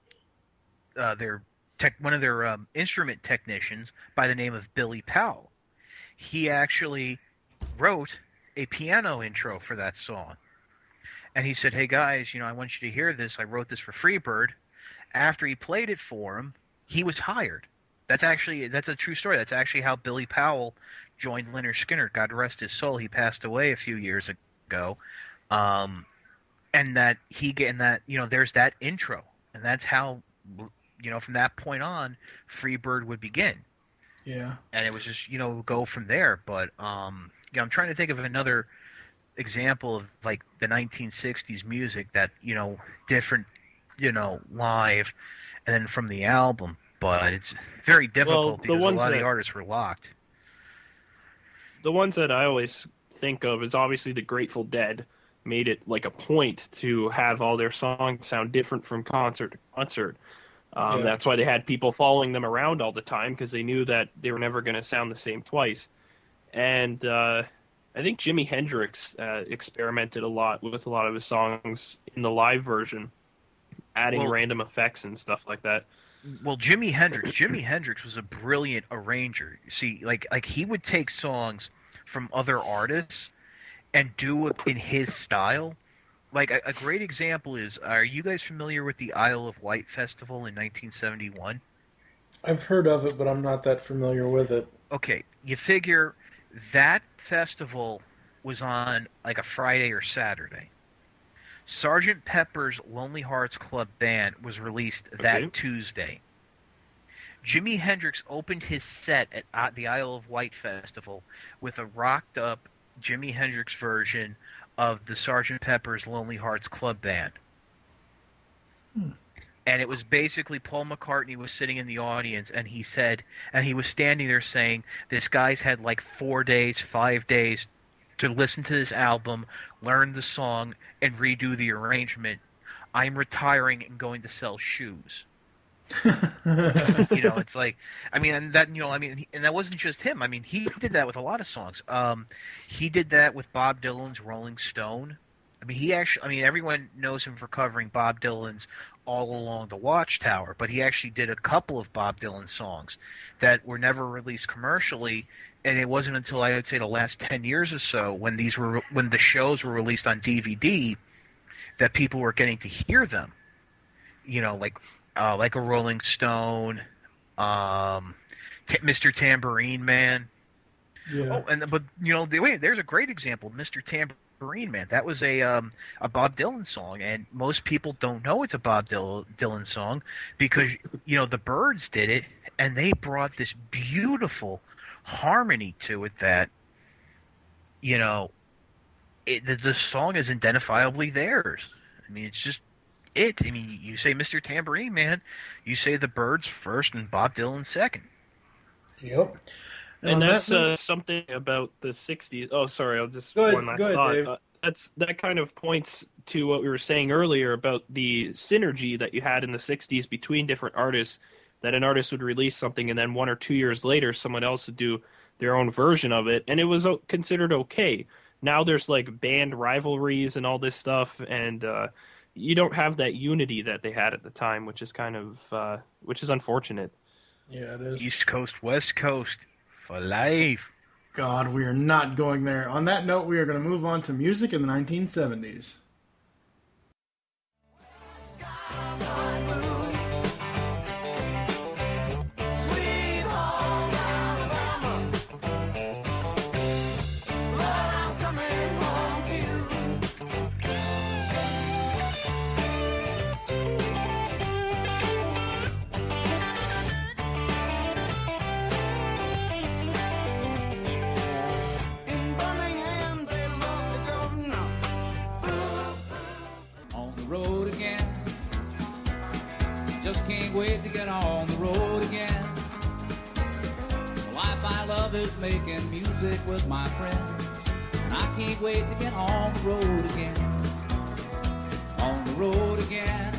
uh, their tech, one of their um, instrument technicians by the name of Billy Powell. He actually wrote a piano intro for that song. And he said, hey guys, you know, I want you to hear this. I wrote this for Freebird. After he played it for him, he was hired. That's actually, that's a true story. That's actually how Billy Powell joined Lynyrd Skynyrd. God rest his soul. He passed away a few years ago. Um, and that he, and that, you know, there's that intro. And that's how, you know, from that point on, Freebird would begin. Yeah. And it was just, you know, go from there. But um, you know, I'm trying to think of another example of like the nineteen sixties music that, you know, different, you know, live and then from the album. But it's very difficult Well, the because a ones lot of that- the artists were locked. The ones that I always think of is obviously the Grateful Dead made it like a point to have all their songs sound different from concert to concert. Um, Yeah. That's why they had people following them around all the time, because they knew that they were never going to sound the same twice. And uh, I think Jimi Hendrix uh, experimented a lot with a lot of his songs in the live version, adding Well- random effects and stuff like that. Well, Jimi Hendrix, Jimi Hendrix was a brilliant arranger. See, like like he would take songs from other artists and do it in his style. Like a, a great example is, are you guys familiar with the Isle of Wight Festival in nineteen seventy-one? I've heard of it, but I'm not that familiar with it. Okay, you figure that festival was on like a Friday or Saturday. Sergeant Pepper's Lonely Hearts Club Band was released that Okay. Tuesday. Jimi Hendrix opened his set at uh, the Isle of Wight Festival with a rocked-up Jimi Hendrix version of the Sergeant Pepper's Lonely Hearts Club Band. And it was basically Paul McCartney was sitting in the audience, and he said, and he was standing there saying, this guy's had like four days, five days to listen to this album, learn the song, and redo the arrangement. I'm retiring and going to sell shoes. You know, it's like, I mean, and that, you know, I mean, and that wasn't just him. I mean, he did that with a lot of songs. Um, he did that with Bob Dylan's Rolling Stone. I mean, he actually, I mean, everyone knows him for covering Bob Dylan's All Along the Watchtower, but he actually did a couple of Bob Dylan songs that were never released commercially, and it wasn't until I would say the last ten years or so when these were, when the shows were released on D V D that people were getting to hear them. You know, like, uh, like a Rolling Stone, um, T- Mister Tambourine Man. Yeah. Oh, and but you know, the, wait, there's a great example, Mister Tambourine Man. That was a um, a Bob Dylan song, and most people don't know it's a Bob Dylan, Dylan song because you know the Byrds did it, and they brought this beautiful harmony to it that you know it, the, the song is identifiably theirs. I mean, it's just it. I mean, you say Mister Tambourine Man, you say the Byrds first and Bob Dylan second. Yep. And on that's that note- uh, something about the sixties. Oh, sorry, I'll just Go ahead- one last go ahead, thought. Dave. Uh, that's that kind of points to what we were saying earlier about the synergy that you had in the sixties between different artists. That an artist would release something, and then one or two years later, someone else would do their own version of it, and it was o- considered okay. Now there's like band rivalries and all this stuff, and uh, you don't have that unity that they had at the time, which is kind of uh, which is unfortunate. Yeah, it is. East Coast, West Coast, for life. God, we are not going there. On that note, we are going to move on to music in the nineteen seventies. In Birmingham, they love to go now. On the road again. Just can't wait to get on the road again. The life I love is making music with my friends. And I can't wait to get on the road again. On the road again.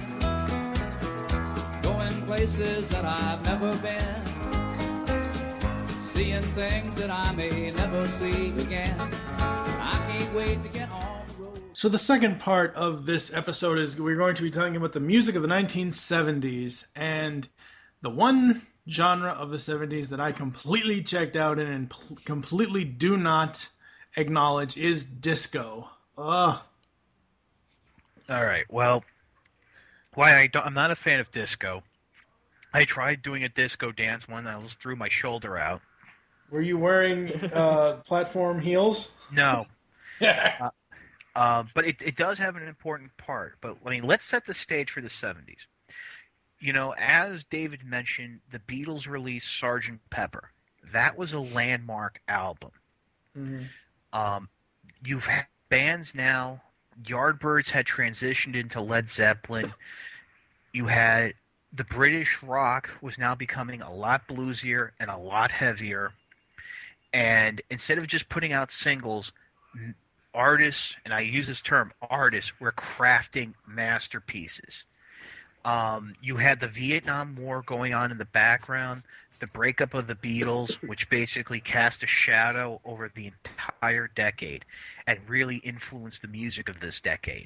Going places that I've never been. Seeing things that I may never see again. I can't wait to get on the road. So the second part of this episode is we're going to be talking about the music of the nineteen seventies, and the one genre of the seventies that I completely checked out in and pl- completely do not acknowledge is disco. Ugh. All right. Well, why I don't, I'm not a fan of disco. I tried doing a disco dance one. I almost threw my shoulder out. Were you wearing uh, platform heels? No. Uh, but it, it does have an important part. But, I mean, let's set the stage for the seventies. You know, as David mentioned, the Beatles released Sergeant Pepper. that was a landmark album. Mm-hmm. Um, you've had bands now. Yardbirds had transitioned into Led Zeppelin. You had the British rock was now becoming a lot bluesier and a lot heavier. And instead of just putting out singles, artists, and I use this term, artists, were crafting masterpieces. Um, you had the Vietnam War going on in the background, the breakup of the Beatles, which basically cast a shadow over the entire decade and really influenced the music of this decade.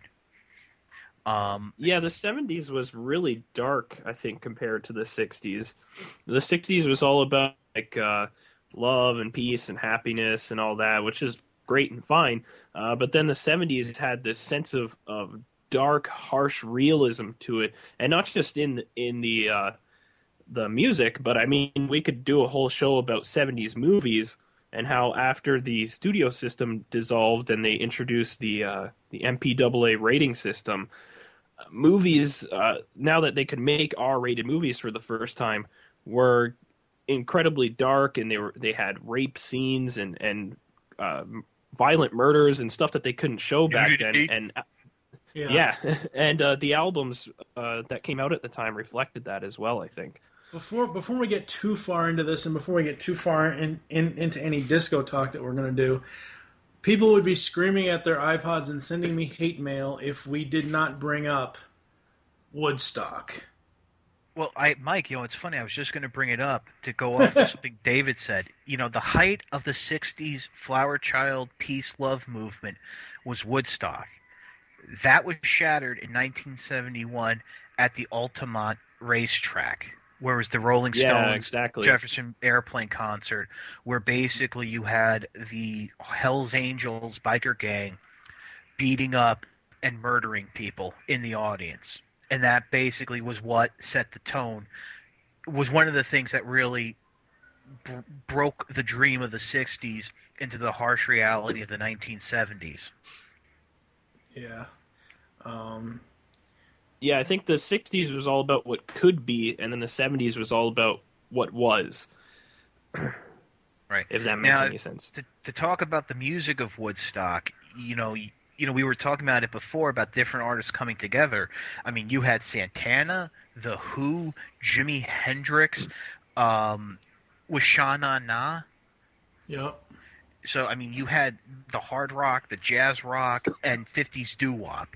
Um, yeah, the seventies was really dark, I think, compared to the sixties. The sixties was all about like uh, love and peace and happiness and all that, which is great and fine. Uh, but then the seventies had this sense of, of dark, harsh realism to it, and not just in in the uh, the music, but I mean, we could do a whole show about seventies movies and how after the studio system dissolved and they introduced the uh, the M P A A rating system, movies uh, now that they could make R-rated movies for the first time were incredibly dark, and they were they had rape scenes and and uh, violent murders and stuff that they couldn't show back then, and Yeah, yeah, and uh, the albums uh, that came out at the time reflected that as well, I think. Before before we get too far into this, and before we get too far in, in into any disco talk that we're going to do, people would be screaming at their iPods and sending me hate mail if we did not bring up Woodstock. Well, I, Mike, you know, it's funny. I was just going to bring it up to go off of something David said. You know, the height of the sixties flower child peace love movement was Woodstock. That was shattered in nineteen seventy-one at the Altamont racetrack, where it was the Rolling Stones Yeah, exactly. Jefferson Airplane concert, where basically you had the Hells Angels biker gang beating up and murdering people in the audience. And that basically was what set the tone, was one of the things that really b- broke the dream of the sixties into the harsh reality of the nineteen seventies. Yeah. Um, Yeah, I think the sixties was all about what could be, and then the seventies was all about what was. Right. If that makes Now, any sense. To, to talk about the music of Woodstock, you know, you, you know, we were talking about it before about different artists coming together. I mean, you had Santana, The Who, Jimi Hendrix, um, with Sha Na Na. yep. So, I mean, you had the hard rock, the jazz rock, and fifties doo-wop.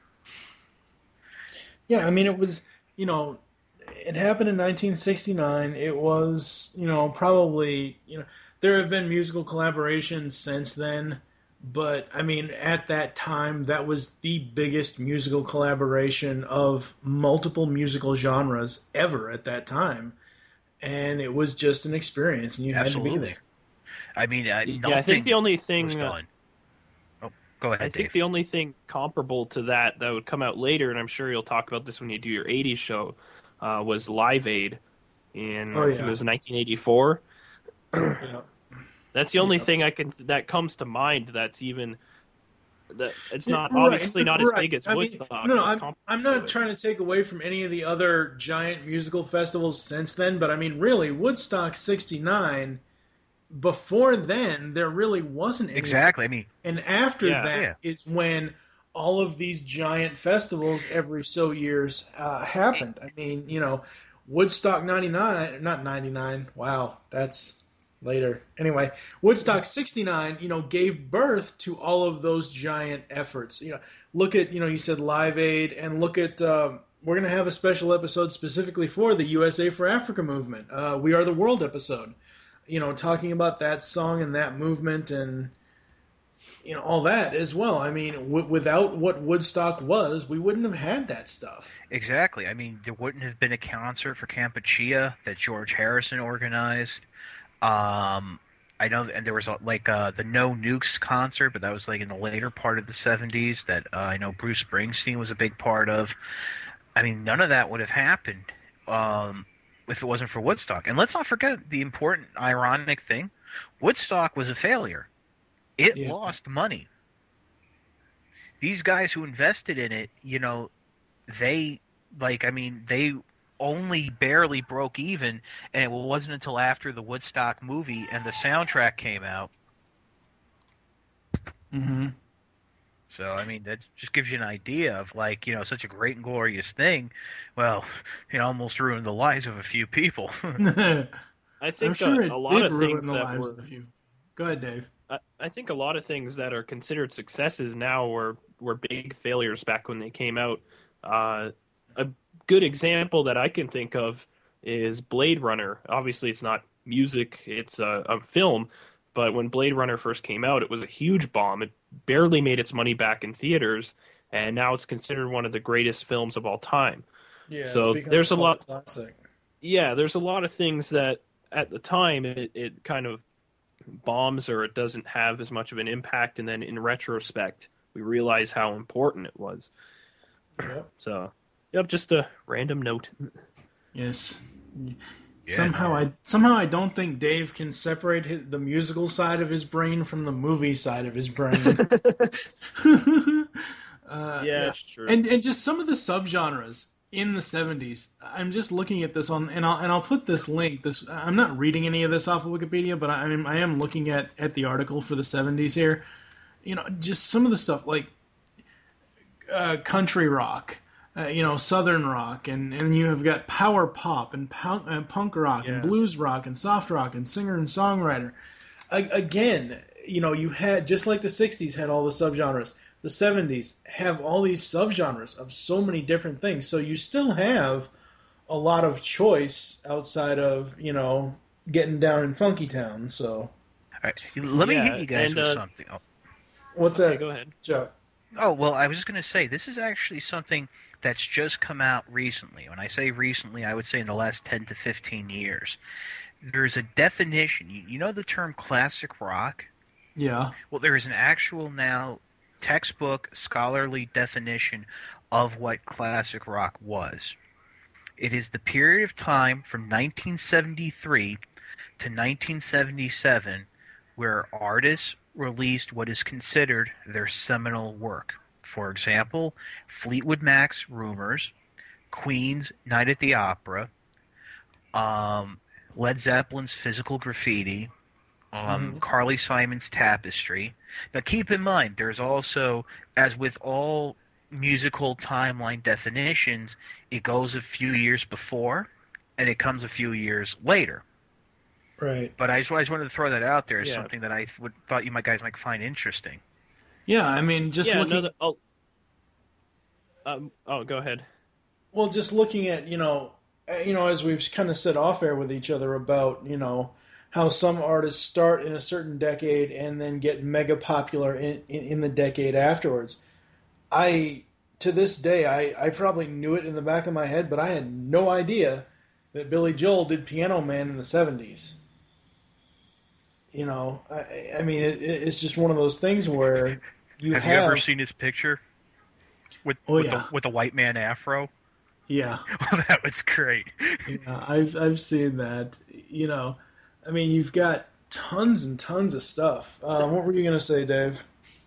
Yeah, I mean, it was, you know, it happened in nineteen sixty-nine. It was, you know, probably, you know, there have been musical collaborations since then, but, I mean, at that time, that was the biggest musical collaboration of multiple musical genres ever at that time. And it was just an experience, and you had Absolutely. to be there. I mean, uh, Yeah, I think the only thing was done. Oh, go ahead, I think Dave. the only thing comparable to that that would come out later, and I'm sure you'll talk about this when you do your eighties show, uh, was Live Aid in Oh, I think yeah. it was nineteen eighty-four. Yeah. That's the only Yeah. thing I can that comes to mind. That's even that it's not Right, obviously not as right. big as I mean, Woodstock. no, no, but it's I'm, comparable I'm to not it. trying to take away from any of the other giant musical festivals since then, but I mean, really, Woodstock sixty-nine, before then, there really wasn't any. Exactly. I mean, And after Yeah. that is Yeah. when all of these giant festivals every so years uh, happened. I mean, you know, Woodstock ninety-nine, not ninety-nine, wow, that's later. Anyway, Woodstock sixty-nine, you know, gave birth to all of those giant efforts. You know, look at, you know, you said Live Aid, and look at, uh, we're going to have a special episode specifically for the U S A for Africa movement. Uh, We Are the World episode. You know, talking about that song and that movement and, you know, all that as well. I mean, w- without what Woodstock was, we wouldn't have had that stuff. exactly. I mean, there wouldn't have been a concert for Kampuchea that George Harrison organized. Um, I know, and there was a, like uh, the No Nukes concert, but that was like in the later part of the seventies that uh, I know Bruce Springsteen was a big part of. I mean, none of that would have happened um, if it wasn't for Woodstock. And let's not forget the important, ironic thing: Woodstock was a failure. It Yeah. lost money. These guys who invested in it, you know, they like, I mean, they only barely broke even, and it wasn't until after the Woodstock movie and the soundtrack came out. Mm-hmm. So, I mean, that just gives you an idea of, like, you know, such a great and glorious thing. Well, it almost ruined the lives of a few people. I I'm think sure a, it a lot did of ruin things the that lives were. of a few. Go ahead, Dave. I, I think a lot of things that are considered successes now were were big failures back when they came out. Uh, a good example that I can think of is Blade Runner. Obviously, it's not music; it's a, a film. But when Blade Runner first came out, it was a huge bomb. It barely made its money back in theaters, and now it's considered one of the greatest films of all time. Yeah, So it's become there's a cult lot. classic. Yeah, there's a lot of things that at the time it, it kind of bombs or it doesn't have as much of an impact, and then in retrospect we realize how important it was. Yep. So, yep, just a random note. Yes. Yeah, somehow no. I somehow I don't think Dave can separate his, the musical side of his brain from the movie side of his brain. uh, Yeah, it's true. And and just some of the subgenres in the seventies. I'm just looking at this on, and I'll and I'll put this link. This I'm not reading any of this off of Wikipedia, but I, I mean I am looking at, at the article for the seventies here. You know, just some of the stuff like uh, country rock, uh, you know, southern rock, and, and you have got power pop and punk, uh, punk rock Yeah. and blues rock and soft rock and singer and songwriter. A- again, you know, you had just like the sixties had all the subgenres. The seventies have all these subgenres of so many different things. So you still have a lot of choice outside of, you know, getting down in Funky Town. So All right, let me Yeah, hit you guys and, with uh, something. Oh. what's Okay, that, go ahead. Chuck? Oh, well, I was just going to say, this is actually something that's just come out recently. When I say recently, I would say in the last ten to fifteen years. There's a definition. You, you know the term classic rock? Yeah. Well, there is an actual now textbook scholarly definition of what classic rock was. It is the period of time from nineteen seventy-three to nineteen seventy-seven where artists released what is considered their seminal work. For example, Fleetwood Mac's Rumors, Queen's Night at the Opera, um, Led Zeppelin's Physical Graffiti, um, Mhm. Carly Simon's Tapestry. Now keep in mind, there's also, as with all musical timeline definitions, it goes a few years before and it comes a few years later. Right. But I just, I just wanted to throw that out there as Yeah. something that I would, thought you might guys might find interesting. Yeah, I mean, just yeah, looking. another. Oh, um, oh, go ahead. Well, just looking at, you know, uh, you know, as we've kind of said off air with each other about, you know, how some artists start in a certain decade and then get mega popular in, in, in the decade afterwards. I, to this day, I, I probably knew it in the back of my head, but I had no idea that Billy Joel did Piano Man in the seventies. You know, I, I mean, it, it's just one of those things where you have, have. you ever seen his picture with Oh, with, yeah. the, with the white man afro? Yeah. Oh, that was great. Yeah, I've I've seen that. You know, I mean, you've got tons and tons of stuff. Um, what were you gonna say, Dave?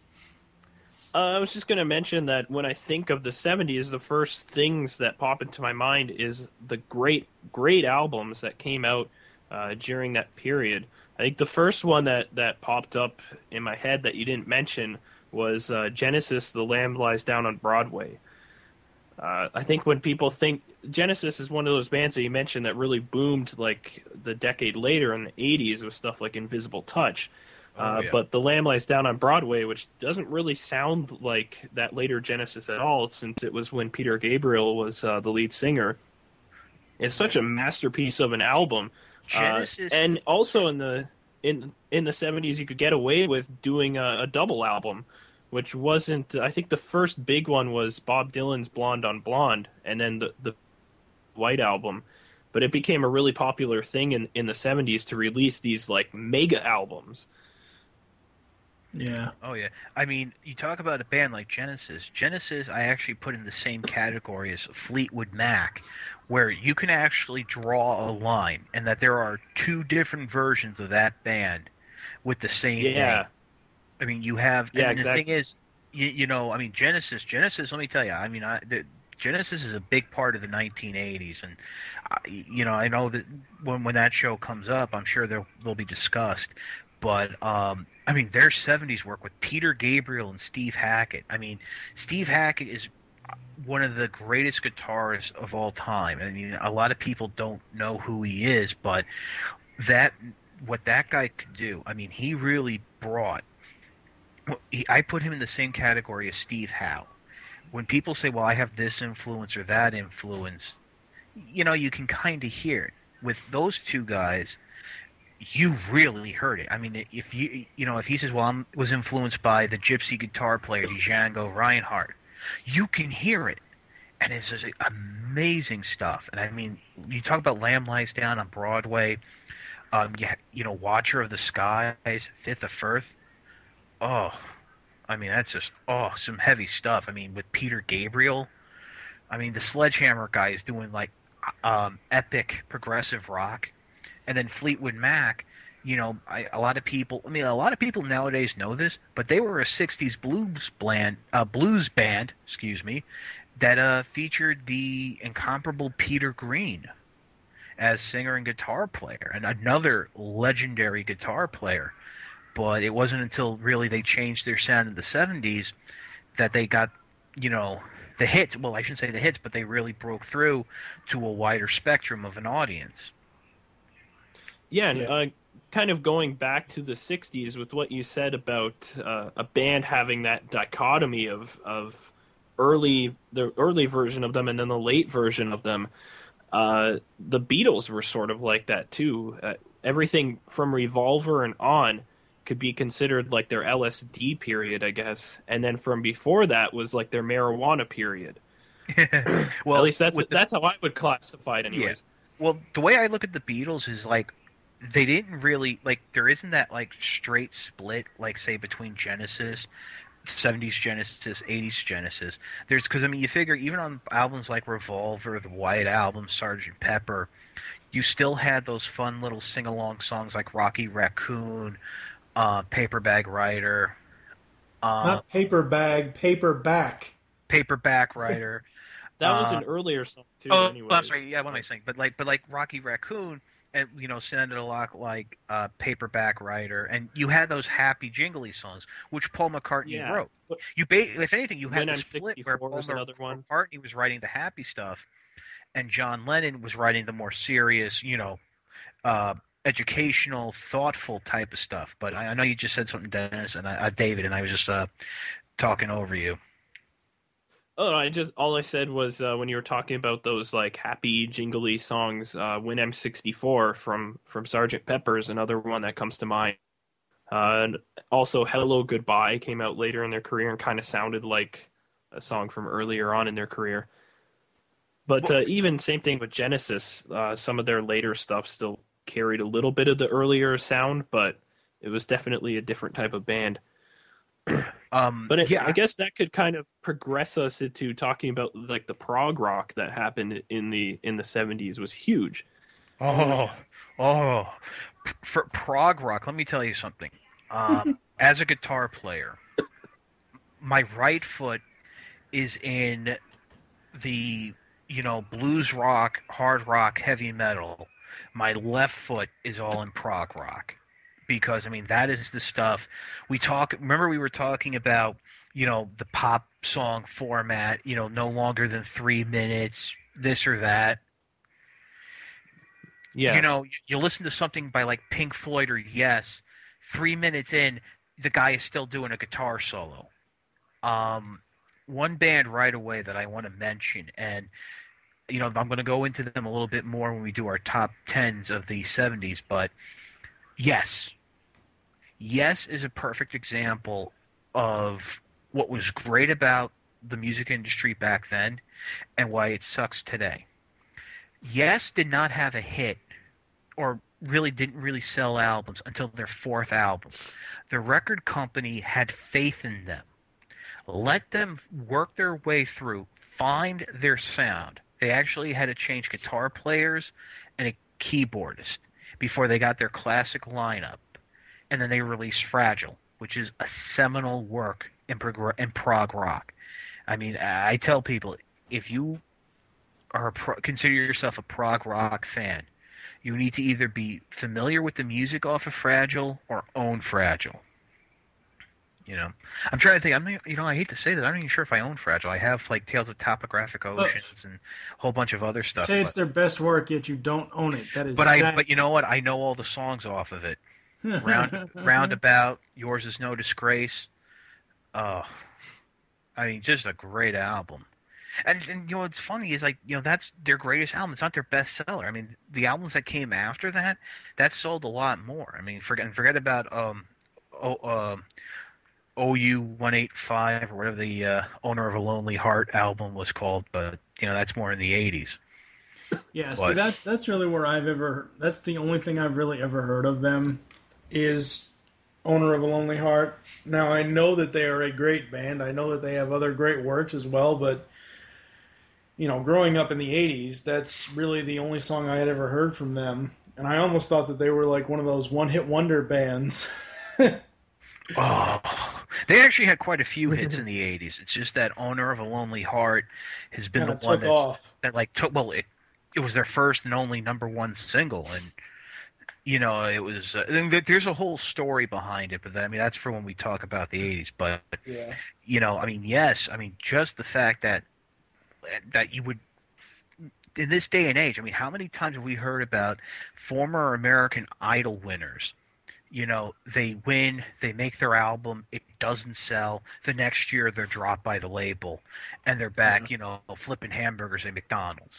Uh, I was just going to mention that when I think of the seventies, the first things that pop into my mind is the great, great albums that came out uh, during that period. I think the first one that, that popped up in my head that you didn't mention was uh, Genesis, The Lamb Lies Down on Broadway. Uh, I think when people think Genesis is one of those bands that you mentioned that really boomed like the decade later in the eighties with stuff like Invisible Touch. Uh, Oh, yeah. But The Lamb Lies Down on Broadway, which doesn't really sound like that later Genesis at all, since it was when Peter Gabriel was uh, the lead singer. It's such a masterpiece of an album. Genesis, Uh, and also in the in in the seventies, you could get away with doing a, a double album, which wasn't. I think the first big one was Bob Dylan's Blonde on Blonde, and then the the White Album. But it became a really popular thing in in the seventies to release these like mega albums. Yeah. oh yeah. I mean, you talk about a band like Genesis. Genesis, I actually put in the same category as Fleetwood Mac, where you can actually draw a line, and that there are two different versions of that band with the same Yeah. name. I mean, you have. Yeah, and exactly. The thing is, you, you know, I mean, Genesis. Genesis. Let me tell you. I mean, I, the, Genesis is a big part of the nineteen eighties, and uh, you know, I know that when when that show comes up, I'm sure they'll they'll be discussed. But um, I mean, their seventies work with Peter Gabriel and Steve Hackett. I mean, Steve Hackett is one of the greatest guitarists of all time. I mean, a lot of people don't know who he is, but that what that guy could do. I mean, he really brought. He, I put him in the same category as Steve Howe. When people say, well, I have this influence or that influence, you know, you can kind of hear it. With those two guys, you really heard it. I mean, if you you know, if he says, well, I was influenced by the gypsy guitar player Django Reinhardt, you can hear it. And it's just amazing stuff. And I mean, you talk about Lamb Lies Down on Broadway, um, you, you know, Watcher of the Skies, Fifth of Firth. Oh, I mean, that's just, oh, some heavy stuff. I mean, with Peter Gabriel, I mean, the Sledgehammer guy is doing, like, um, epic progressive rock. And then Fleetwood Mac, you know, I, a lot of people, I mean, a lot of people nowadays know this, but they were a sixties blues bland, uh, blues band, excuse me, that uh, featured the incomparable Peter Green as singer and guitar player, and another legendary guitar player. But it wasn't until really they changed their sound in the seventies that they got, you know, the hits. Well, I shouldn't say the hits, but they really broke through to a wider spectrum of an audience. Yeah, and Yeah. Uh, kind of going back to the sixties with what you said about uh, a band having that dichotomy of of early the early version of them and then the late version of them. Uh, the Beatles were sort of like that too. Uh, everything from Revolver and on could be considered like their L S D period, I guess, and then from before that was like their marijuana period. Well, at least that's with the- that's how I would classify it, anyways. Well, the way I look at the Beatles is like they didn't really like there isn't that like straight split like say between Genesis, seventies Genesis, eighties Genesis. There's because I mean you figure even on albums like Revolver, the White Album, Sergeant Pepper, you still had those fun little sing along songs like Rocky Raccoon, uh, Paper Bag Rider, uh, Not paper bag, paperback. Paperback Rider. That was Uh, an earlier song too. Oh, anyways. I'm sorry. Yeah, what am I saying? But like, but like Rocky Raccoon, and you know, sounded a lot like uh, Paperback Rider, and you had those happy jingly songs, which Paul McCartney Yeah. wrote. You, ba- if anything, you had When the I'm split where sixty-four Paul was another one. McCartney was writing the happy stuff, and John Lennon was writing the more serious, you know, uh, educational, thoughtful type of stuff. But I, I know you just said something, Dennis, and I, uh, David, and I was just uh, talking over you. Oh, no, I just all I said was uh, when you were talking about those like happy jingly songs, uh, "When I'm sixty-four" from from Sergeant Pepper's another one that comes to mind. Uh, and also, "Hello Goodbye" came out later in their career and kind of sounded like a song from earlier on in their career. But uh, even same thing with Genesis. Uh, some of their later stuff still carried a little bit of the earlier sound, but it was definitely a different type of band. Um, But it, yeah, I guess that could kind of progress us into talking about like the prog rock that happened in the in the seventies was huge. Oh, oh, for prog rock. Let me tell you something. Um, as a guitar player, my right foot is in the you know blues rock, hard rock, heavy metal. My left foot is all in prog rock. Because I mean that is the stuff we talk. Remember we were talking about, you know, the pop song format. You know, no longer than three minutes, this or that. Yeah, You know, you listen to something by like Pink Floyd or Yes. Three minutes in, the guy is still doing a guitar solo. Um, one band right away that I want to mention, and you know, I'm going to go into them a little bit more when we do our top tens of the seventies, but. Yes. Yes is a perfect example of what was great about the music industry back then and why it sucks today. Yes did not have a hit or really didn't really sell albums until their fourth album. The record company had faith in them. Let them work their way through, find their sound. They actually had to change guitar players and a keyboardist before they got their classic lineup, and then they released Fragile, which is a seminal work in, prog- in prog rock. I mean, I tell people, if you are a pro- consider yourself a prog rock fan, you need to either be familiar with the music off of Fragile or own Fragile. You know, I'm trying to think. I'm, you know, I hate to say that. I'm not even sure if I own Fragile. I have like Tales of Topographic Oceans and a whole bunch of other stuff. Say it's but, their best work, yet you don't own it. That is. But I. sad. But you know what? I know all the songs off of it. Round, Roundabout, Yours Is No Disgrace. Uh, I mean, just a great album. And, and you know what's funny is like you know that's their greatest album. It's not their best seller. I mean, the albums that came after that that sold a lot more. I mean, forget forget about um oh uh, O U one eighty-five or whatever the uh, Owner of a Lonely Heart album was called, but you know that's more in the eighties. Yeah, But- see, that's that's really where I've ever. That's the only thing I've really ever heard of them, is Owner of a Lonely Heart. Now I know that they are a great band. I know that they have other great works as well, but you know, growing up in the eighties, that's really the only song I had ever heard from them, and I almost thought that they were like one of those one-hit wonder bands. Oh, they actually had quite a few hits in the eighties. It's just that Owner of a Lonely Heart has been Kinda the one took that's, off. that like took well it it was their first and only number one single, and you know it was uh, and there- there's a whole story behind it, but I mean that's for when we talk about the eighties. But Yeah. you know, I mean, yes, I mean just the fact that that you would in this day and age, I mean, how many times have we heard about former American Idol winners? You know, they win, they make their album, it doesn't sell. The next year, they're dropped by the label, and they're back, you know, flipping hamburgers at McDonald's.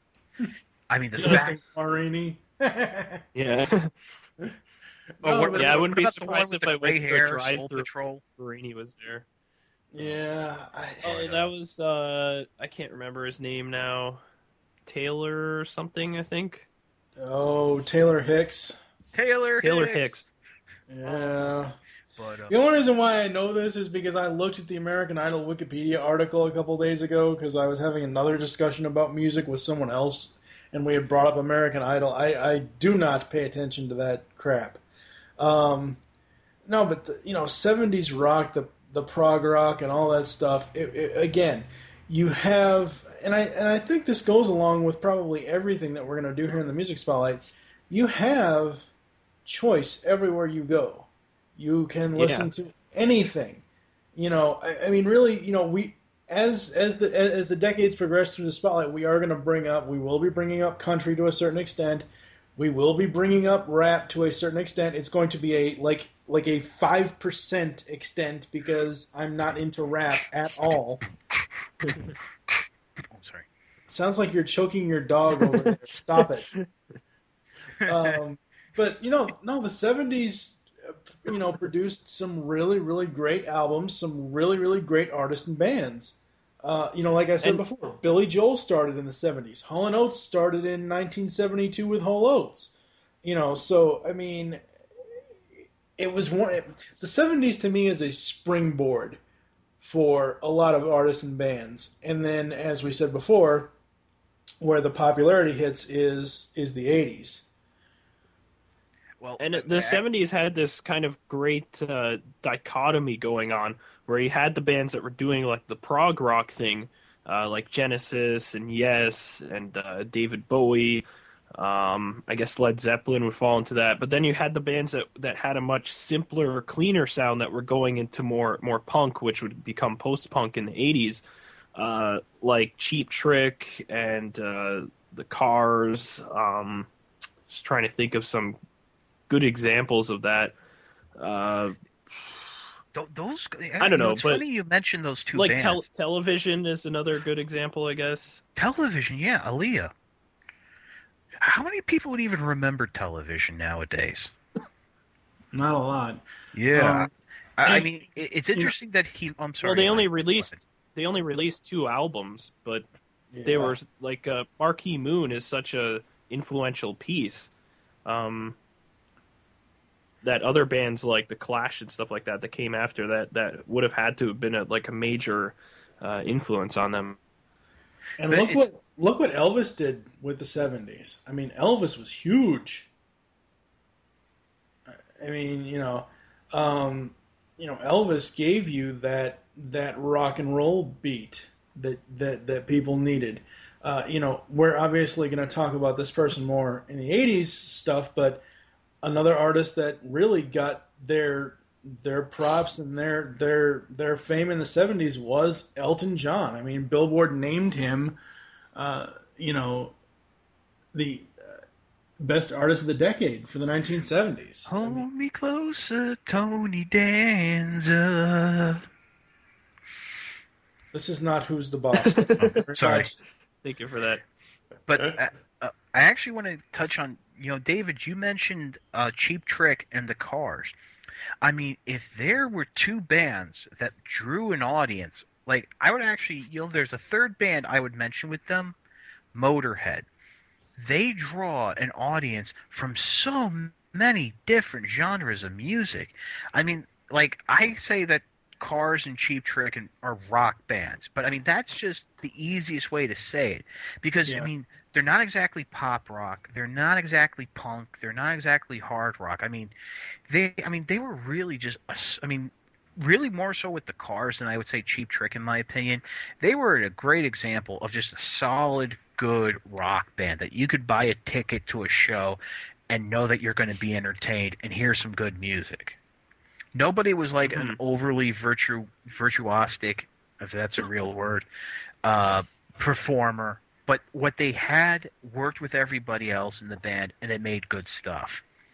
I mean, the Justin fact. Guarini. Yeah. Oh, No, what- but- yeah, I what wouldn't be about the one surprised with if the I gray went to a hair, Soul drive-through. Patrol? Barini was there. Yeah. I, Oh, that was uh, I can't remember his name now. Taylor or something, I think. oh, Taylor Hicks. Taylor Taylor Hicks. Hicks. Yeah. But, uh, The only reason why I know this is because I looked at the American Idol Wikipedia article a couple days ago because I was having another discussion about music with someone else, and we had brought up American Idol. I, I do not pay attention to that crap. Um, no, but the, you know, seventies rock, the the prog rock, and all that stuff. It, it, again, you have, and I and I think this goes along with probably everything that we're going to do here in the Music Spotlight. You have choice everywhere you go. You can listen Yeah. to anything. You know, I, I mean, really, you know, we as as the as the decades progress through the spotlight, we are going to bring up. We will be bringing up country to a certain extent. We will be bringing up rap to a certain extent. It's going to be a like like a five percent extent because I'm not into rap at all. oh, sorry. Sounds like you're choking your dog over there. Stop it. Um, but you know, no, the seventies, you know, produced some really, really great albums, some really, really great artists and bands. Uh, you know, like I said And- before, Billy Joel started in the seventies. Hall and Oates started in nineteen seventy-two with Hall Oates. You know, so I mean, it was one. It, the seventies to me is a springboard for a lot of artists and bands, and then, as we said before, where the popularity hits is is the eighties. Well, And I- the seventies had this kind of great uh, dichotomy going on, where you had the bands that were doing like the prog rock thing, uh, like Genesis and Yes and uh, David Bowie. Um, I guess Led Zeppelin would fall into that. But then you had the bands that, that had a much simpler, cleaner sound that were going into more more punk, which would become post punk in the eighties, uh, like Cheap Trick and uh, the Cars. Um, just trying to think of some good examples of that. Uh, Th- those. I don't know, It's but- funny you mentioned those two like bands. tel- Television is another good example, I guess. Television, yeah, Aaliyah. How many people would even remember Television nowadays? Not a lot. Yeah, Um, I, I and- mean, it, it's interesting that he. I'm sorry. Well, they only Mike, go released ahead. they only released two albums, but they Yeah. were like uh, Marquee Moon is such a influential piece. Um, that other bands like the Clash and stuff like that that came after that that would have had to have been a, like a major uh, influence on them. And But look it's- what look what Elvis did with the seventies. I mean, Elvis was huge. I mean, you know, um, you know, Elvis gave you that that rock and roll beat. that that that people needed. Uh, you know, we're obviously going to talk about this person more in the eighties stuff, but another artist that really got their their props and their their their fame in the seventies was Elton John. I mean, Billboard named him, uh, you know, the best artist of the decade for the nineteen seventies. Hold I mean, me closer, Tony Danza. this is not Who's the Boss. Sorry. Thank you for that. But uh, uh, I actually want to touch on, you know, David, you mentioned uh, Cheap Trick and the Cars. I mean, if there were two bands that drew an audience, like, I would actually, you know, there's a third band I would mention with them, Motorhead. They draw an audience from so many different genres of music. I mean, like, I say that Cars and Cheap Trick and, are rock bands, but I mean, that's just the easiest way to say it. Because, Yeah. I mean, they're not exactly pop rock, they're not exactly punk, they're not exactly hard rock. I mean, they, I mean, they were really just, a s- I mean, really more so with the Cars than I would say Cheap Trick, in my opinion. They were a great example of just a solid, good rock band that you could buy a ticket to a show and know that you're going to be entertained and hear some good music. Nobody was like an overly virtu virtuosic, if that's a real word, uh, performer. But what they had worked with everybody else in the band, and it made good stuff.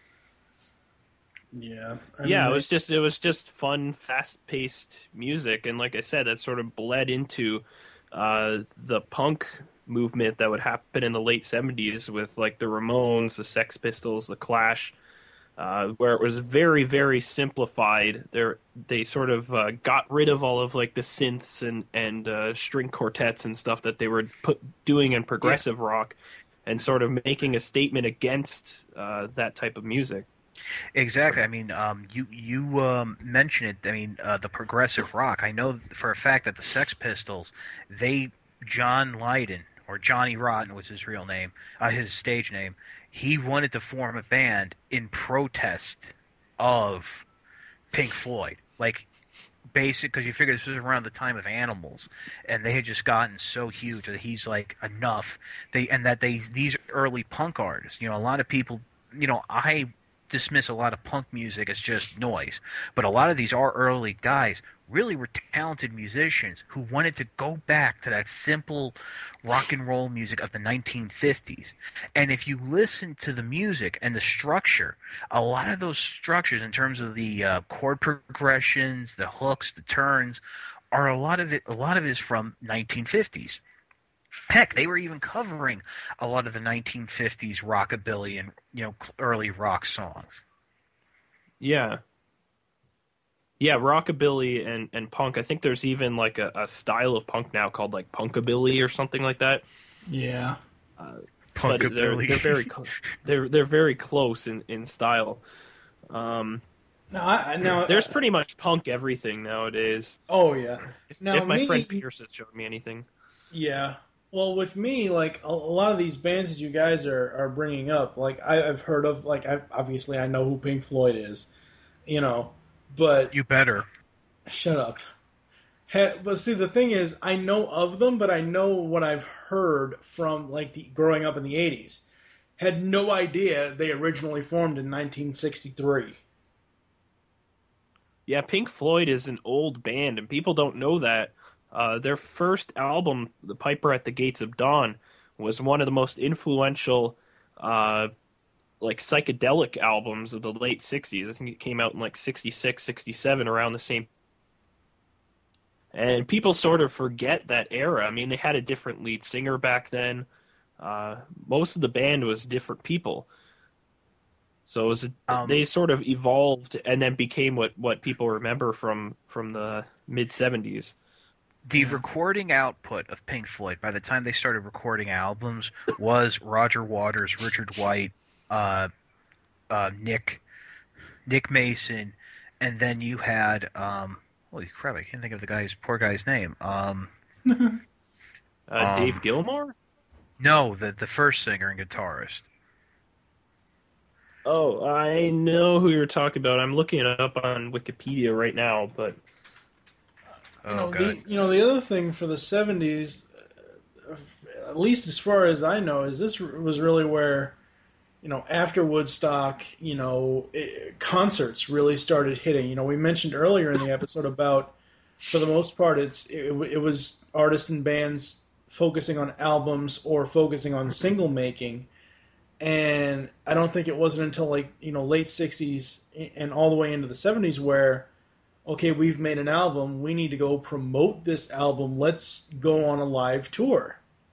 yeah, I yeah, mean, it was just it was just fun, fast-paced music, and like I said, that sort of bled into uh, the punk movement that would happen in the late seventies with like the Ramones, the Sex Pistols, the Clash, uh, where it was very, very simplified. They they sort of uh, got rid of all of like the synths and and uh, string quartets and stuff that they were put doing in progressive rock, and sort of making a statement against uh, that type of music. Exactly. I mean, um, you you um, mentioned it. I mean, uh, the progressive rock. I know for a fact that the Sex Pistols, they John Lydon or Johnny Rotten was his real name, uh, his stage name. He wanted to form a band in protest of Pink Floyd, like basic, because you figure this was around the time of Animals, and they had just gotten so huge that he's like enough. They and that they these early punk artists. You know, a lot of people. You know, I. dismiss a lot of punk music as just noise, but a lot of these are early guys really were talented musicians who wanted to go back to that simple rock and roll music of the nineteen fifties. And if you listen to the music and the structure, a lot of those structures in terms of the uh, chord progressions, the hooks, the turns, are a lot of it a lot of it is from nineteen fifties. Heck, they were even covering a lot of the nineteen fifties rockabilly and, you know, early rock songs. Yeah. Yeah, rockabilly and, and punk. I think there's even like a, a style of punk now called like punkabilly or something like that. yeah. But Punkabilly. they're they're very cl- they're they're very close in, in style. Um, No, I, I now there's pretty much punk everything nowadays. Oh yeah. If, Now, if my me- friend Pierce has showed me anything. Yeah. Well, with me, like a, a lot of these bands that you guys are, are bringing up, like I, I've heard of, like I obviously I know who Pink Floyd is, you know, but You better. shut up. Ha, but see, the thing is, I know of them, but I know what I've heard from like the growing up in the eighties. Had no idea they originally formed in nineteen sixty-three. Yeah, Pink Floyd is an old band, and people don't know that. Uh, their first album, The Piper at the Gates of Dawn, was one of the most influential, uh, like psychedelic albums of the late sixties. I think it came out in like sixty-six, sixty-seven, around the same. And people sort of forget that era. I mean, they had a different lead singer back then. Uh, most of the band was different people. So it was a, Um, they sort of evolved and then became what, what people remember from, from the mid seventies. The recording output of Pink Floyd, by the time they started recording albums, was Roger Waters, Richard White, uh, uh, Nick, Nick Mason, and then you had, um, holy crap, I can't think of the guy's poor guy's name. Um, Uh, Um, Dave Gilmour? no, the the first singer and guitarist. Oh, I know who you're talking about. I'm looking it up on Wikipedia right now, but You Oh, know, God. the you know the other thing for the seventies, uh, at least as far as I know, is this was really where, you know, after Woodstock, you know, it, concerts really started hitting. You know, we mentioned earlier in the episode about, for the most part, it's it, it was artists and bands focusing on albums or focusing on single making, and I don't think it wasn't until like you know late sixties and all the way into the seventies where, okay, we've made an album, we need to go promote this album, let's go on a live tour.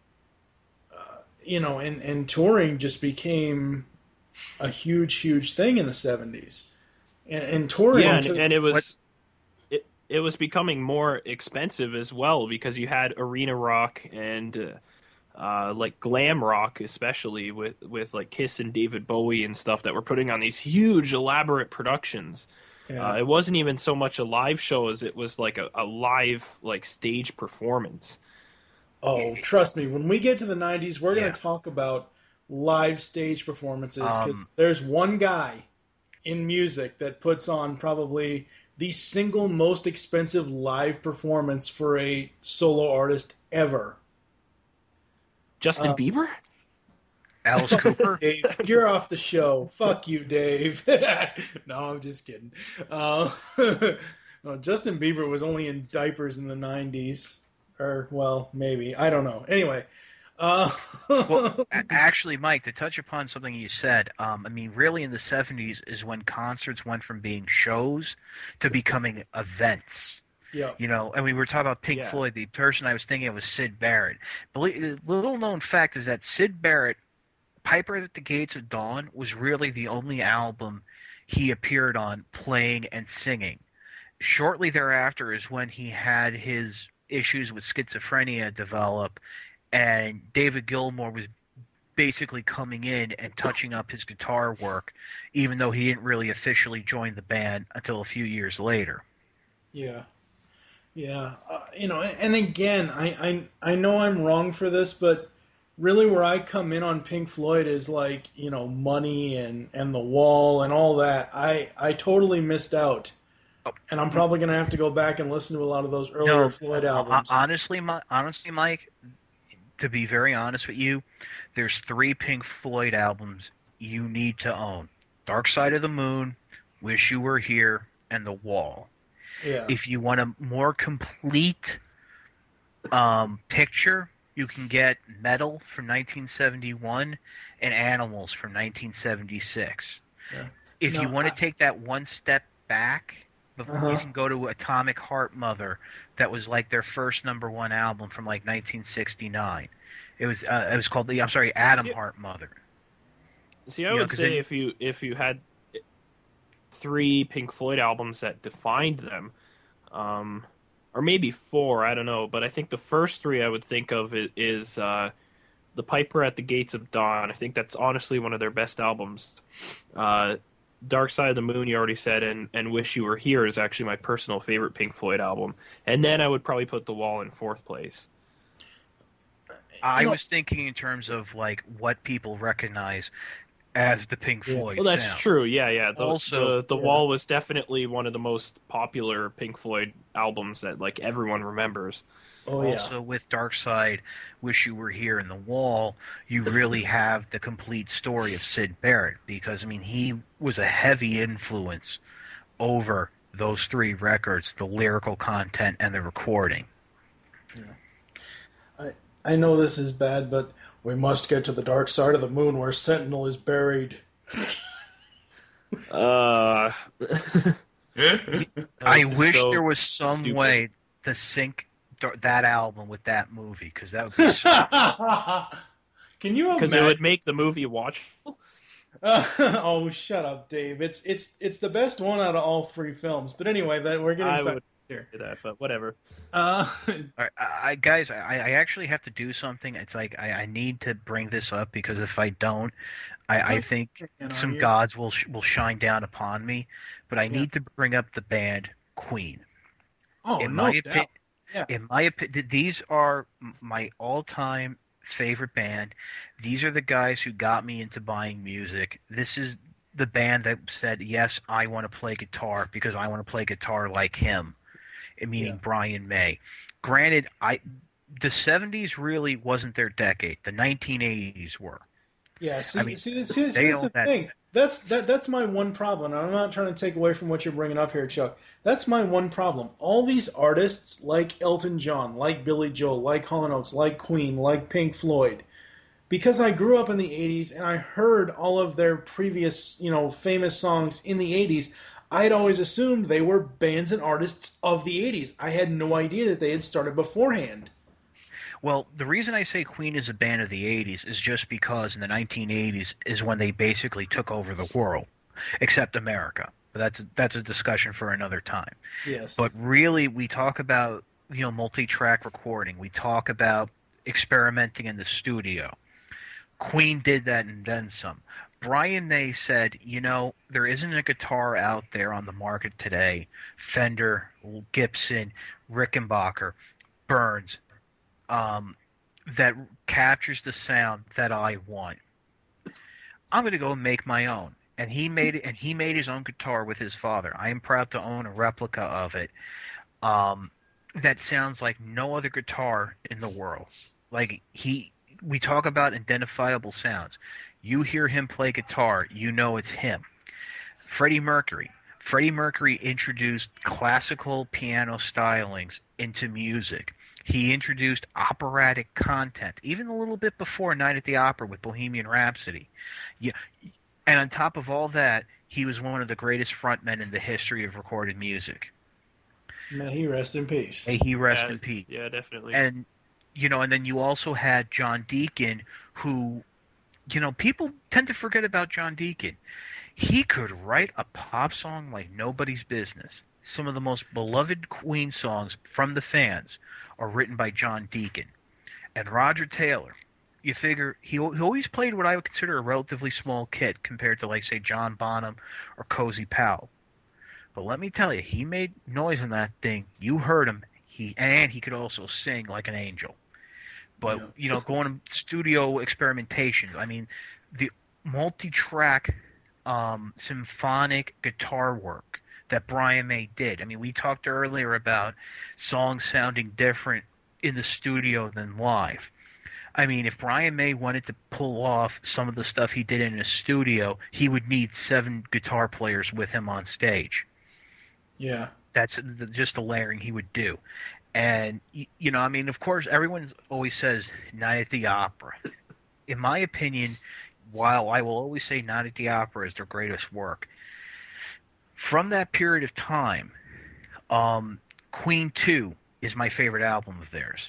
Uh, you know, and, and touring just became a huge, huge thing in the seventies. And, and touring... Yeah, and, to, and it was it, it was becoming more expensive as well because you had arena rock and uh, uh, like glam rock, especially with, with like Kiss and David Bowie and stuff that were putting on these huge, elaborate productions. yeah. Uh, it wasn't even so much a live show as it was like a, a live like stage performance. Oh, trust me, when we get to the nineties, we're going Yeah. to talk about live stage performances because Um, there's one guy in music that puts on probably the single most expensive live performance for a solo artist ever. Justin Uh, Bieber? Alice Cooper. Dave, you're off the show. Fuck you, Dave. No, I'm just kidding. Uh, no, Justin Bieber was only in diapers in the nineties. Or, well, maybe. I don't know. Anyway. Uh, Well, a- actually, Mike, to touch upon something you said, um, I mean, really in the seventies is when concerts went from being shows to becoming events. yeah. You know, and we were talking about Pink Yeah. Floyd. The person I was thinking of was Sid Barrett. Belie- Little known fact is that Sid Barrett, Piper at the Gates of Dawn, was really the only album he appeared on playing and singing. Shortly thereafter is when he had his issues with schizophrenia develop, and David Gilmour was basically coming in and touching up his guitar work, even though he didn't really officially join the band until a few years later. Yeah. Yeah. Uh, you know, and, and again, I, I, I know I'm wrong for this, but really where I come in on Pink Floyd is like, you know, Money and, and The Wall and all that. I, I totally missed out. And I'm probably going to have to go back and listen to a lot of those earlier No, Floyd uh, albums. honestly, Mi- honestly, Mike, to be very honest with you, there's three Pink Floyd albums you need to own: Dark Side of the Moon, Wish You Were Here, and The Wall. Yeah. If you want a more complete um, picture, you can get Metal from nineteen seventy-one and Animals from nineteen seventy-six. Yeah. If No, you want I- to take that one step back, before Uh-huh. you can go to Atomic Heart Mother. That was like their first number one album from like nineteen sixty-nine. It was uh, it was called the I'm sorry Atom Yeah. Heart Mother. See, I Yeah, would 'cause say then- if you if you had three Pink Floyd albums that defined them, um, or maybe four, I don't know, but I think the first three I would think of is, is uh, The Piper at the Gates of Dawn. I think that's honestly one of their best albums. Uh, Dark Side of the Moon, you already said, and, and Wish You Were Here is actually my personal favorite Pink Floyd album. And then I would probably put The Wall in fourth place. I know- was thinking in terms of like what people recognize as the Pink Yeah. Floyd Well, that's sound. true. Yeah, yeah. The, Also- the, the Yeah. Wall was definitely one of the most popular Pink Floyd albums that like everyone remembers. oh, yeah. Also, with Dark Side, Wish You Were Here, and The Wall, you really have the complete story of Sid Barrett, because, I mean, he was a heavy influence over those three records, the lyrical content and the recording. I know this is bad, but we must get to the dark side of the moon where Sentinel is buried. Uh, I just wish so there was some stupid. way to sync dar- that album with that movie, because that would be so... Can you because imagine? it would make the movie watchable. Oh, shut up, Dave. It's it's it's the best one out of all three films. But anyway, that we're getting I side- would here. do that, but whatever. Uh, All right, I, I, guys, I, I actually have to do something. It's like I, I need to bring this up, because if I don't, I, I think you know, some you- gods will sh- will shine down upon me. But I Yeah. need to bring up the band Queen. Oh, in no my doubt. opinion, Yeah. in my opinion, these are m- my all-time favorite band. These are the guys who got me into buying music. This is the band that said, "Yes, I want to play guitar because I want to play guitar like him." meaning Yeah. Brian May. Granted, I the seventies really wasn't their decade. The nineteen eighties were. Yeah, see, I mean, see, see, see they that's own the that. thing. That's that. That's my one problem. And I'm not trying to take away from what you're bringing up here, Chuck. That's my one problem. All these artists, like Elton John, like Billy Joel, like Hall and Oates, like Queen, like Pink Floyd, because I grew up in the eighties and I heard all of their previous, you know, famous songs in the eighties. I had always assumed they were bands and artists of the eighties. I had no idea that they had started beforehand. Well, the reason I say Queen is a band of the eighties is just because in the nineteen eighties is when they basically took over the world, except America. But that's a, that's a discussion for another time. Yes. But really, we talk about, you know, multi-track recording. We talk about experimenting in the studio. Queen did that and then some. Brian May said, you know, there isn't a guitar out there on the market today, Fender, Gibson, Rickenbacker, Burns, um, that captures the sound that I want. I'm going to go and make my own. And he made it, and he made his own guitar with his father. I am proud to own a replica of it. Um, that sounds like no other guitar in the world. Like he, we talk about identifiable sounds. You hear him play guitar, you know it's him. Freddie Mercury. Freddie Mercury introduced classical piano stylings into music. He introduced operatic content, even a little bit before Night at the Opera with Bohemian Rhapsody. Yeah, and on top of all that, he was one of the greatest frontmen in the history of recorded music. May he rest in peace. May he rest yeah, in peace. Yeah, definitely. And, you know, and then you also had John Deacon, who, you know, people tend to forget about John Deacon. He could write a pop song like nobody's business. Some of the most beloved Queen songs from the fans are written by John Deacon. And Roger Taylor, you figure, he, he always played what I would consider a relatively small kit compared to, like, say, John Bonham or Cozy Powell. But let me tell you, he made noise in that thing. You heard him. He and he could also sing like an angel. But, Yeah. you know, going to studio experimentation, I mean, the multi-track um, symphonic guitar work that Brian May did. I mean, we talked earlier about songs sounding different in the studio than live. I mean, if Brian May wanted to pull off some of the stuff he did in a studio, he would need seven guitar players with him on stage. Yeah. That's the, just the layering he would do. And, you know, I mean, of course, everyone always says Night at the Opera. In my opinion, while I will always say Night at the Opera is their greatest work, from that period of time, um, Queen two is my favorite album of theirs.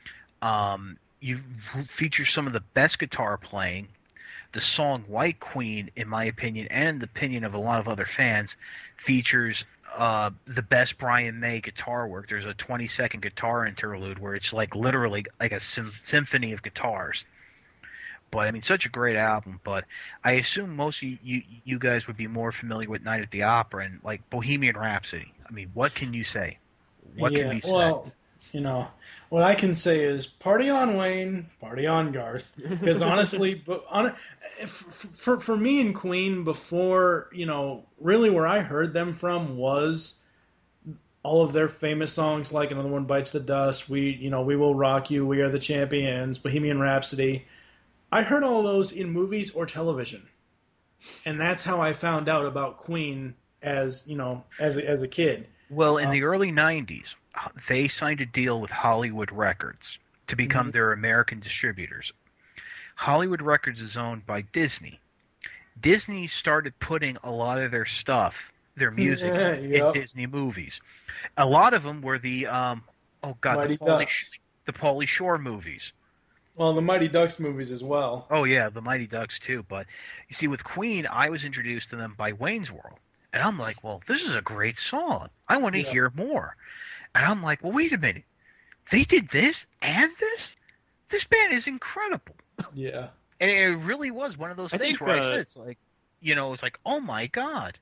Um, you feature some of the best guitar playing. The song White Queen, in my opinion, and in the opinion of a lot of other fans, features uh, the best Brian May guitar work. There's a twenty-second guitar interlude where it's like literally like a sym- symphony of guitars. But, I mean, such a great album. But I assume most of you, you, you guys would be more familiar with Night at the Opera and, like, Bohemian Rhapsody. I mean, what can you say? What yeah, can be said? Well, you know, what I can say is party on, Wayne, party on, Garth. Because honestly, but on, for, for me and Queen, before, you know, really where I heard them from was all of their famous songs, like Another One Bites the Dust, We, you know, We Will Rock You, We Are the Champions, Bohemian Rhapsody. I heard all those in movies or television. And that's how I found out about Queen as, you know, as a, as a kid. Well, in Uh, the early nineties, they signed a deal with Hollywood Records to become Mhm. their American distributors. Hollywood Records is owned by Disney. Disney started putting a lot of their stuff, their music, Yeah, in yep. Disney movies. A lot of them were the, um, oh God, Mighty the Pauly, Ducks. the Pauly Shore movies. Well, the Mighty Ducks movies as well. Oh, yeah, the Mighty Ducks, too. But, you see, with Queen, I was introduced to them by Wayne's World. And I'm like, well, this is a great song. I want to Yeah. hear more. And I'm like, well, wait a minute. They did this and this? This band is incredible. Yeah. And it really was one of those I things think, where uh, I said, it's like, you know, it's like, oh, my God.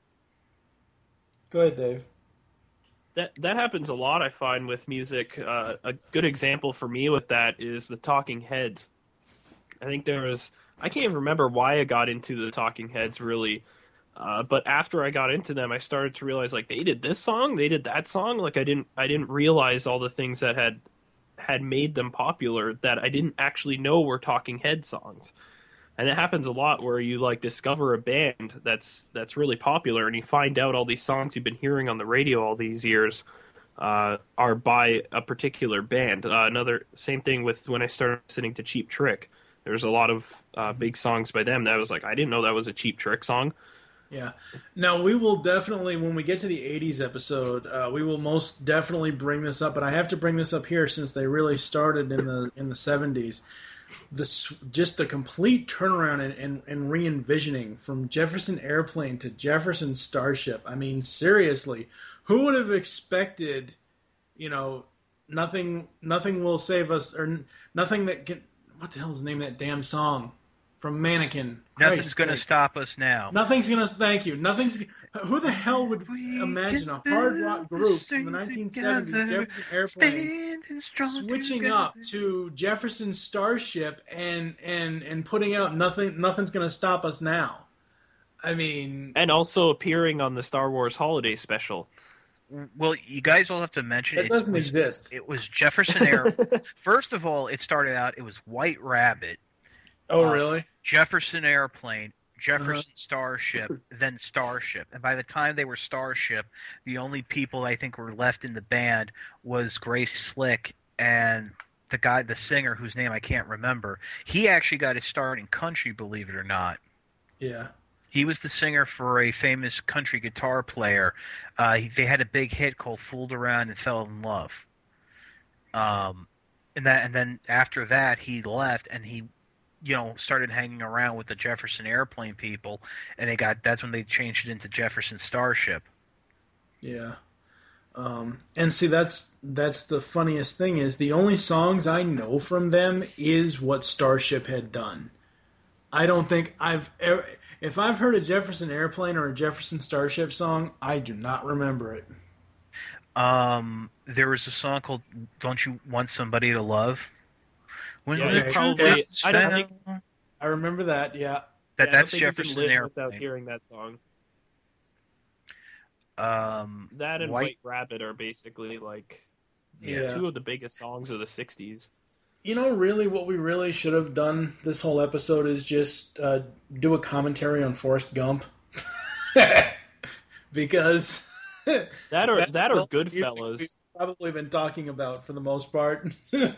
Go ahead, Dave. That that happens a lot, I find, with music. Uh, a good example for me with that is the Talking Heads. I think there was... I can't even remember why I got into the Talking Heads, really. Uh, but after I got into them, I started to realize like they did this song, they did that song. Like I didn't I didn't realize all the things that had had made them popular that I didn't actually know were Talking Head songs. And it happens a lot where you like discover a band that's that's really popular and you find out all these songs you've been hearing on the radio all these years uh, are by a particular band. Uh, another same thing with when I started listening to Cheap Trick. There's a lot of uh, big songs by them that I was like, I didn't know that was a Cheap Trick song. Yeah. Now, we will definitely, when we get to the eighties episode, uh, we will most definitely bring this up, but I have to bring this up here since they really started in the in the seventies. This just a complete turnaround and, and, and re-envisioning from Jefferson Airplane to Jefferson Starship. I mean, seriously, who would have expected, you know, nothing nothing will save us, or nothing that can, what the hell is the name of that damn song from Mannequin? Nothing's going to stop us now. Nothing's going to, thank you, nothing's, who the hell would imagine a hard rock group from the nineteen seventies, Jefferson Airplane, switching up to Jefferson Starship and and and putting out nothing nothing's going to stop us now. I mean, and also appearing on the Star Wars Holiday Special. Well, you guys all have to mention it doesn't was, exist. It was Jefferson Air. First of all, it started out. It was White Rabbit. Oh, uh, really? Jefferson Airplane, Jefferson Uh-huh. Starship, then Starship. And by the time they were Starship, the only people I think were left in the band was Grace Slick and the guy, the singer whose name I can't remember. He actually got his start in country, believe it or not. Yeah. He was the singer for a famous country guitar player. Uh, he, they had a big hit called "Fooled Around and Fell in Love." Um, and that, and then after that, he left and he, you know, started hanging around with the Jefferson Airplane people, and they got. That's when they changed it into Jefferson Starship. Yeah. Um, and see, that's that's the funniest thing is the only songs I know from them is what Starship had done. I don't think I've ever. If I've heard a Jefferson Airplane or a Jefferson Starship song, I do not remember it. Um, there was a song called "Don't You Want Somebody to Love." When Yeah, Okay. you probably. I don't think I remember that, yeah. that yeah, I don't that's think you can Jefferson live Airplane. without hearing that song. Um, That and White- White Rabbit are basically like Yeah. two of the biggest songs of the sixties. You know, really, what we really should have done this whole episode is just uh, do a commentary on Forrest Gump. Because That or that's that the or music we've Goodfellas. probably been talking about for the most part. oh,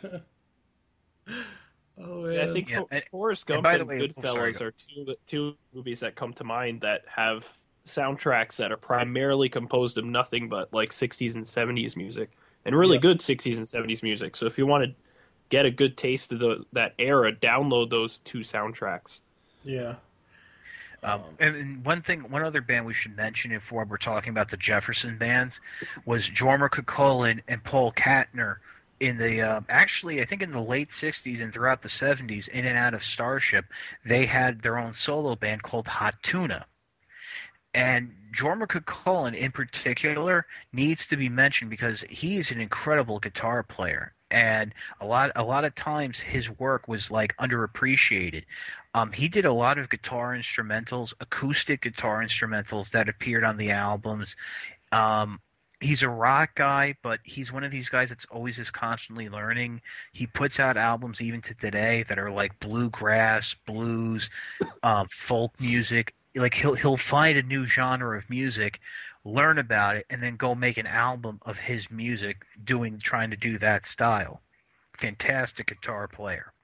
Yeah, yeah. I think Yeah, For- and- Forrest and Gump by and, the way- oh, sorry, Goodfellas go. are two two movies that come to mind that have soundtracks that are primarily composed of nothing but like sixties and seventies music, and really Yeah. good sixties and seventies music. So if you want to get a good taste of the that era, download those two soundtracks. Yeah. Um, and, and one thing, one other band we should mention if we're talking about the Jefferson bands was Jorma Kaukonen and Paul Katner in the uh, actually I think in the late sixties and throughout the seventies, in and out of Starship, they had their own solo band called Hot Tuna. And Jorma Kaukonen in particular needs to be mentioned because he is an incredible guitar player, and a lot a lot of times his work was like underappreciated. Um, he did a lot of guitar instrumentals, acoustic guitar instrumentals that appeared on the albums. Um, he's a rock guy, but he's one of these guys that's always is constantly learning. He puts out albums even to today that are like bluegrass, blues, um, folk music. Like he'll he'll find a new genre of music, learn about it, and then go make an album of his music doing trying to do that style. Fantastic guitar player.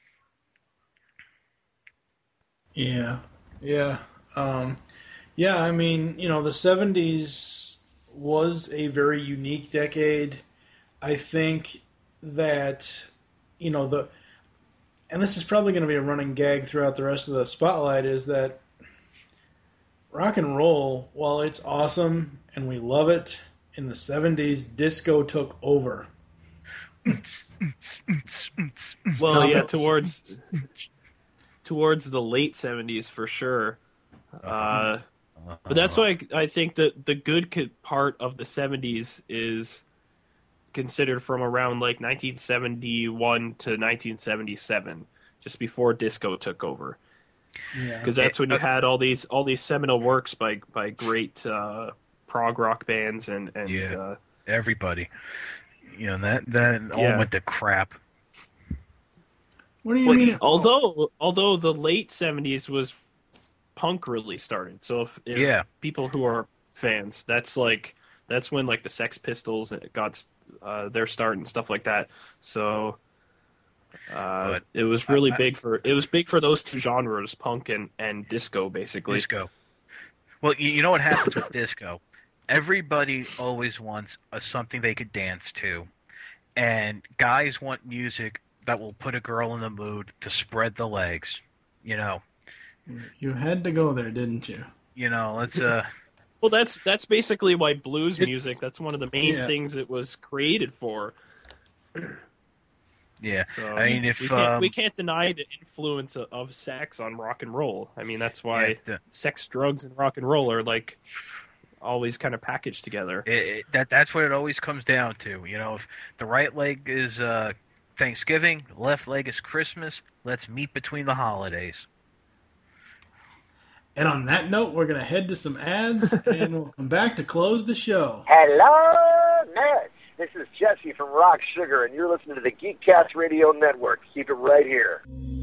Yeah, yeah, um, yeah. I mean, you know, the seventies was a very unique decade. I think that, you know, the, and this is probably going to be a running gag throughout the rest of the spotlight, is that rock and roll, while it's awesome and we love it, in the seventies, disco took over. Well, Stop yeah, it. towards towards the late seventies for sure. Uh, but that's why I, I think that the good co- part of the seventies is considered from around like nineteen seventy-one to nineteen seventy-seven, just before disco took over. Yeah. because that's when you had all these all these seminal works by by great uh, prog rock bands and and Yeah. uh, Everybody. You know, that, that all Yeah. went to crap. What do you well, mean? although although the late seventies was punk really started. So if, if Yeah. people who are fans, that's like that's when like the Sex Pistols got uh, their start and stuff like that. So uh, But it was really I- big for it was big for those two genres, punk and, and disco, basically. Disco. Well, you, you know what happens with disco? Everybody always wants a something they could dance to, and guys want music that will put a girl in the mood to spread the legs. You know, You had to go there, didn't you? you know. Let's uh. Well, that's that's basically why blues It's- music. That's one of the main yeah. things it was created for. Yeah, So I mean, if we can't, um, we can't deny the influence of, of sex on rock and roll. I mean, that's why yeah, the- sex, drugs, and rock and roll are like always kind of packaged together. It, it, that that's what it always comes down to. You know, if the right leg is uh, Thanksgiving, the left leg is Christmas. Let's meet between the holidays. And on that note, we're going to head to some ads, and we'll come back to close the show. Hello, nerds. This is Jesse from Rock Sugar, and you're listening to the Geekcast Radio Network. Keep it right here.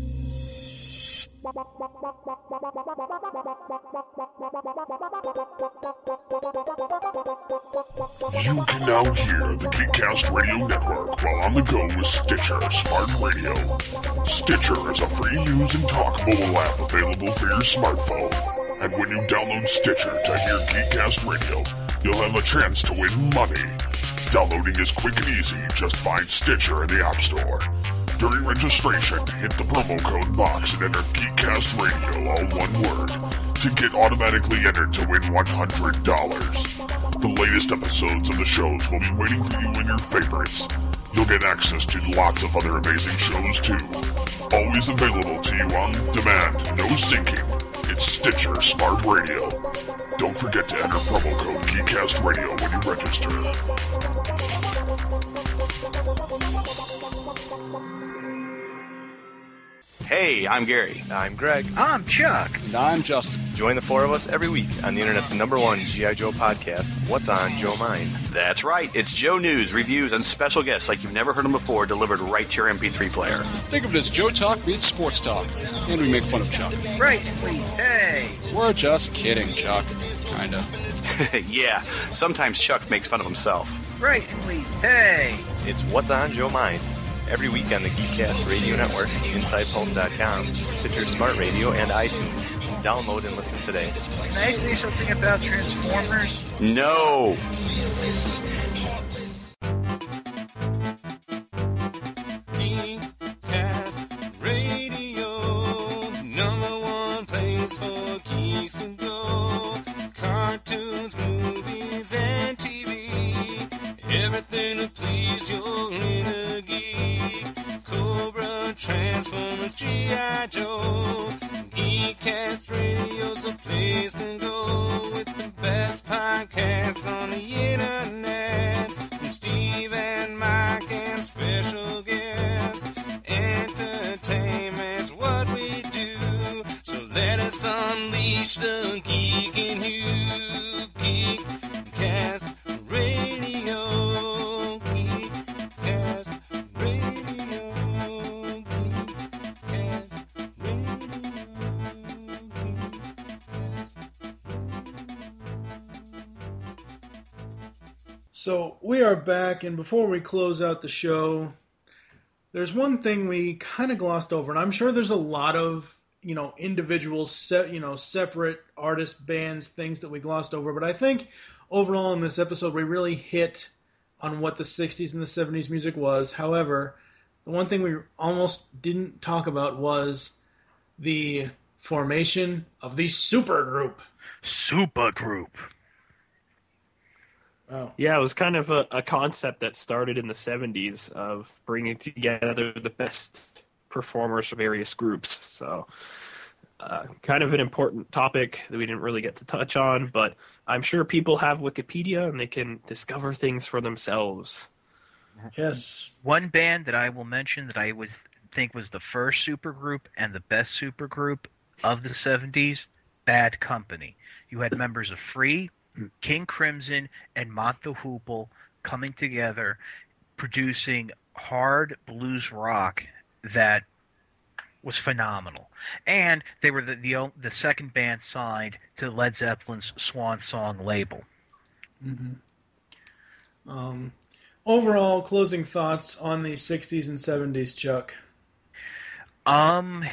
You can now hear the Geekcast Radio Network while on the go with Stitcher Smart Radio. Stitcher is a free-use and talk mobile app available for your smartphone. And when you download Stitcher to hear Geekcast Radio, you'll have a chance to win money. Downloading is quick and easy. Just find Stitcher in the App Store. During registration, hit the promo code box and enter Geekcast Radio, all one word, to get automatically entered to win one hundred dollars. The latest episodes of the shows will be waiting for you in your favorites. You'll get access to lots of other amazing shows too. Always available to you on demand, no syncing. It's Stitcher Smart Radio. Don't forget to enter promo code Geekcast Radio when you register. Hey, I'm Gary. I'm Greg. I'm Chuck. And I'm Justin. Join the four of us every week on the internet's number one G I. Joe podcast, What's on Joe Mind? That's right. It's Joe news, reviews, and special guests like you've never heard them before delivered right to your M P three player. Think of it as Joe Talk meets Sports Talk. And we make fun of Chuck. Right, please. Hey. We're just kidding, Chuck. Kinda. Yeah, sometimes Chuck makes fun of himself. Right, please. Hey. It's What's on Joe Mind. Every week on the Geekcast Radio Network, Inside Pulse dot com, Stitcher Smart Radio, and iTunes. Download and listen today. Can I say something about Transformers? No! Geekcast Radio, number one place for geeks to go. Cartoons, movies, and T V. Everything to please your inner geek. Cobra, Transformers, G I. Joe. Geekcast Radio's the place to go with the best podcasts on the internet. From Steve and Mike and special guests. Entertainment's what we do. So let us unleash the geek in you. Geekcast Radio. Geekcast Radio. Geekcast Radio. So we are back, and before we close out the show, there's one thing we kind of glossed over, and I'm sure there's a lot of, you know, individual, se- you know, separate artists, bands, things that we glossed over, but I think overall in this episode we really hit on what the sixties and the seventies music was. However, the one thing we almost didn't talk about was the formation of the supergroup. Supergroup. Wow. Yeah, it was kind of a, a concept that started in the seventies of bringing together the best performers from various groups. So, uh, kind of an important topic that we didn't really get to touch on, but I'm sure people have Wikipedia and they can discover things for themselves. Yes. One band that I will mention that I was think was the first supergroup and the best supergroup of the seventies, Bad Company. You had members of Free, King Crimson, and Mott the Hoople coming together, producing hard blues rock that was phenomenal. And they were the the, the second band signed to Led Zeppelin's Swan Song label. Mm-hmm. Um, overall, closing thoughts on the sixties and seventies, Chuck? Um,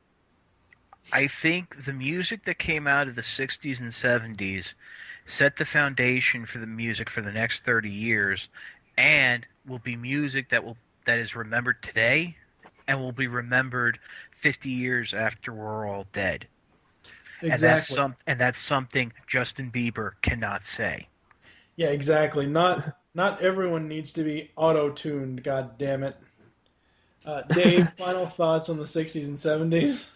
I think the music that came out of the sixties and seventies set the foundation for the music for the next thirty years, and will be music that will that is remembered today and will be remembered fifty years after we're all dead. Exactly. And that's, some, and that's something Justin Bieber cannot say. Yeah, exactly. Not not everyone needs to be auto-tuned, god damn it. Uh, Dave, final thoughts on the sixties and seventies?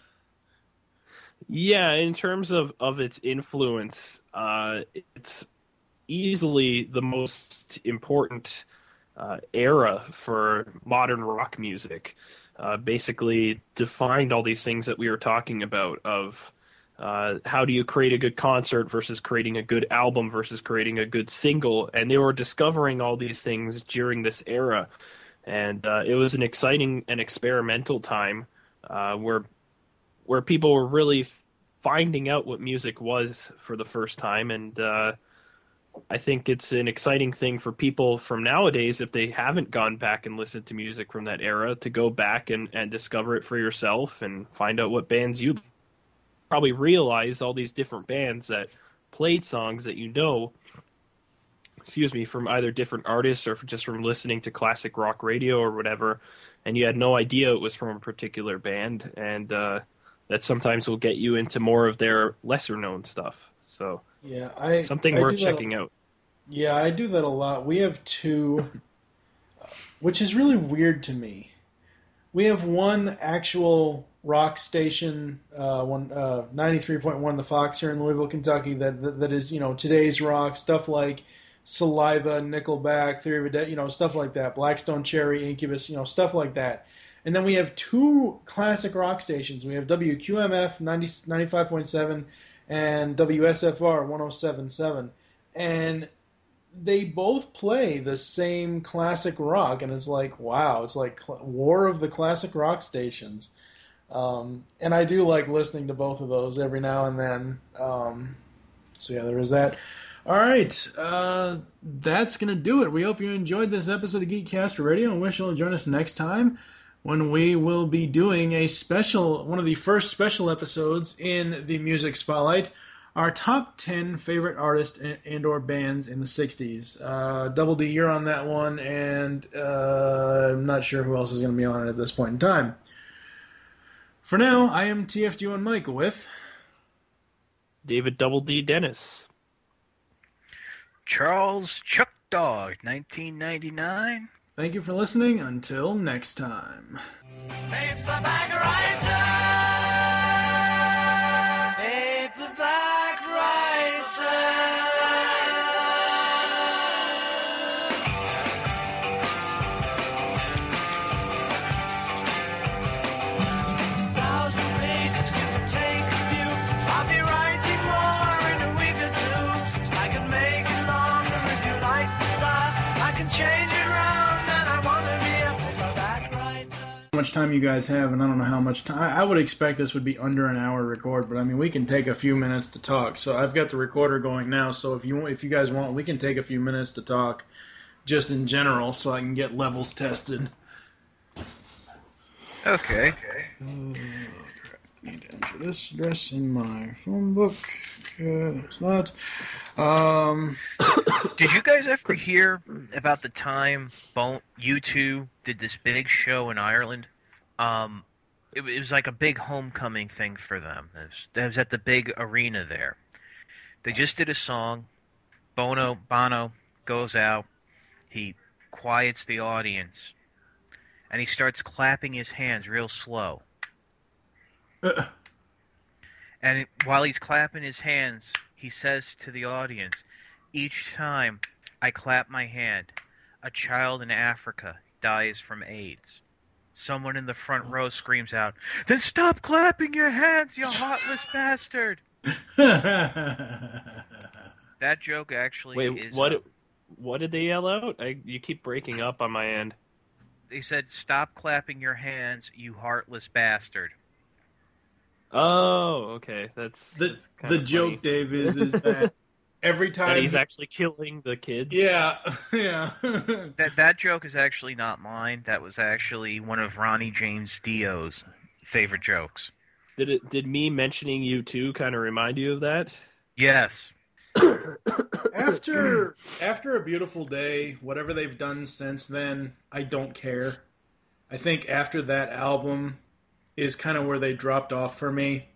Yeah, in terms of, of its influence, uh, it's easily the most important uh, era for modern rock music. Uh, basically defined all these things that we were talking about of uh, how do you create a good concert versus creating a good album versus creating a good single. And they were discovering all these things during this era. And uh, it was an exciting and experimental time uh, where where people were really finding out what music was for the first time. And uh, I think it's an exciting thing for people from nowadays, if they haven't gone back and listened to music from that era, to go back and, and discover it for yourself and find out what bands you probably realize all these different bands that played songs that you know, excuse me, from either different artists or just from listening to classic rock radio or whatever, and you had no idea it was from a particular band, and uh, that sometimes will get you into more of their lesser-known stuff. So yeah, I something I worth do that- checking out. Yeah, I do that a lot. We have two, which is really weird to me. We have one actual rock station, uh, one uh, ninety-three point one The Fox here in Louisville, Kentucky, that, that that is, you know, today's rock, stuff like Saliva, Nickelback, Theory of a Dead, you know, stuff like that, Blackstone Cherry, Incubus, you know, stuff like that. And then we have two classic rock stations. We have W Q M F ninety, ninety-five point seven and W S F R one oh seven point seven. And they both play the same classic rock, and it's like, wow, it's like war of the classic rock stations. Um, and I do like listening to both of those every now and then. Um, so yeah, there is that. All right, uh, that's going to do it. We hope you enjoyed this episode of Geekcast Radio, and wish you'll join us next time when we will be doing a special, one of the first special episodes in the Music Spotlight, our top ten favorite artists and, and or bands in the sixties. Uh, Double D, you're on that one, and uh, I'm not sure who else is going to be on it at this point in time. For now, I am T F G one Mike with David Double D Dennis. Charles Chuck Dog, nineteen ninety-nine. Thank you for listening. Until next time. Paperback writer. Paperback writer. Thousand pages can take a few. I'll be writing more in a week or two. I can make it longer if you like the style. I can change it around and I want to be a paperback writer. How much time you guys have, and I don't know how much time. I would expect this would be under an hour record, but I mean, we can take a few minutes to talk. So I've got the recorder going now, so if you if you guys want, we can take a few minutes to talk just in general so I can get levels tested. Okay. Uh, I need to enter this address in my phone book. Okay, there's that. Um, Did you guys ever hear about the time Bone, U two did this big show in Ireland? Um, it, it was like a big homecoming thing for them. It was, it was at the big arena there. They just did a song. Bono, Bono goes out. He quiets the audience. And he starts clapping his hands real slow. uh, And it, while he's clapping his hands, he says to the audience, "Each time I clap my hand, a child in Africa dies from AIDS." someone in the front row screams out, "Then stop clapping your hands, you heartless bastard!" That joke actually Wait, is... what? Uh, what did they yell out? I, you keep breaking up on my end. They said, "Stop clapping your hands, you heartless bastard." Oh, okay. That's the that's the kinda joke, funny. Dave, is is that every time That he's actually killing the kids. yeah, yeah. That that joke is actually not mine. That was actually one of Ronnie James Dio's favorite jokes. Did it? Did me mentioning you too kind of remind you of that? Yes. after after A Beautiful Day, whatever they've done since then, I don't care. I think after that album is kind of where they dropped off for me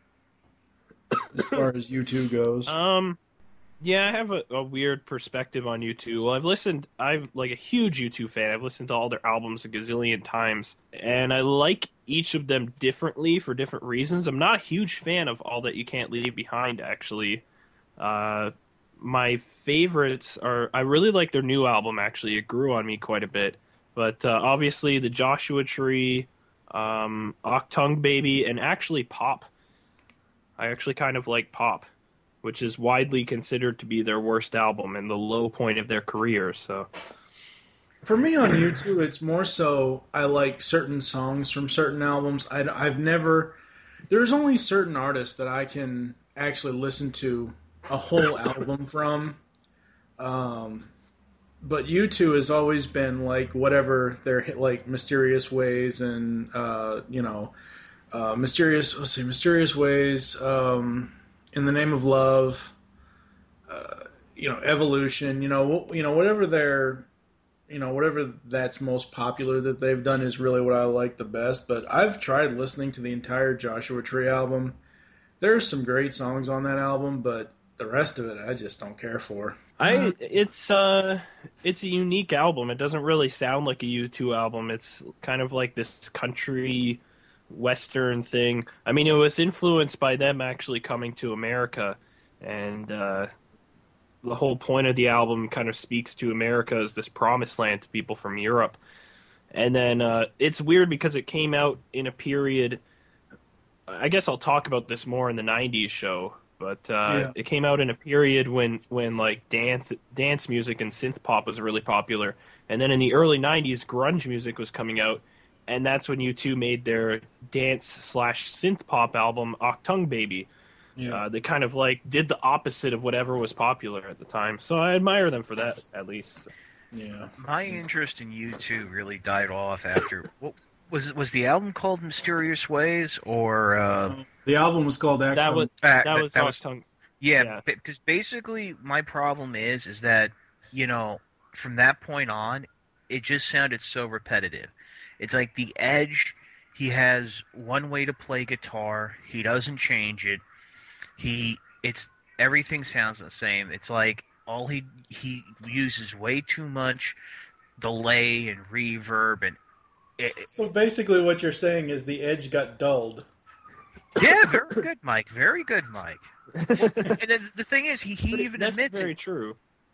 as far as U two goes. Um, yeah, I have a, a weird perspective on U two. Well, I've listened. I'm like a huge U two fan. I've listened to all their albums a gazillion times, and I like each of them differently for different reasons. I'm not a huge fan of All That You Can't Leave Behind, actually. Uh, my favorites are, I really like their new album, actually. It grew on me quite a bit. But uh, obviously the Joshua Tree, um, Octung Baby, and actually Pop. I actually kind of like Pop, which is widely considered to be their worst album and the low point of their career. So, for me on U two, it's more so I like certain songs from certain albums. I, I've never, there's only certain artists that I can actually listen to a whole album from. Um, but U two has always been like whatever their hit, like Mysterious Ways and uh, you know, uh, Mysterious. Let's see, Mysterious Ways. Um, In the Name of Love. Uh, you know, Evolution. You know, you know whatever their, you know whatever that's most popular that they've done is really what I like the best. But I've tried listening to the entire Joshua Tree album. There's some great songs on that album, but the rest of it I just don't care for. I it's uh it's a unique album. It doesn't really sound like a U two album. It's kind of like this country western thing. I mean, it was influenced by them actually coming to America, and uh, the whole point of the album kind of speaks to America as this promised land to people from Europe. And then uh, it's weird because it came out in a period. I guess I'll talk about this more in the nineties show. But uh, Yeah. it came out in a period when, when like dance dance music and synth pop was really popular, and then in the early nineties, grunge music was coming out, and that's when U two made their dance slash synth pop album Octung Baby. Yeah. Uh, they kind of like did the opposite of whatever was popular at the time, so I admire them for that at least. Yeah. My interest in U two really died off after. What was was the album called Mysterious Ways or? Uh, The album was called Actung. That was Uh, that was that was- Octung. Yeah, Yeah. because basically my problem is is that, you know, from that point on, it just sounded so repetitive. It's like the Edge, he has one way to play guitar, he doesn't change it. He it's everything sounds the same. It's like all he he uses way too much delay and reverb and it, it- So basically what you're saying is the Edge got dulled. yeah, very good, Mike. Very good, Mike. And then the thing is, he, he But it- even that's admits very it. true.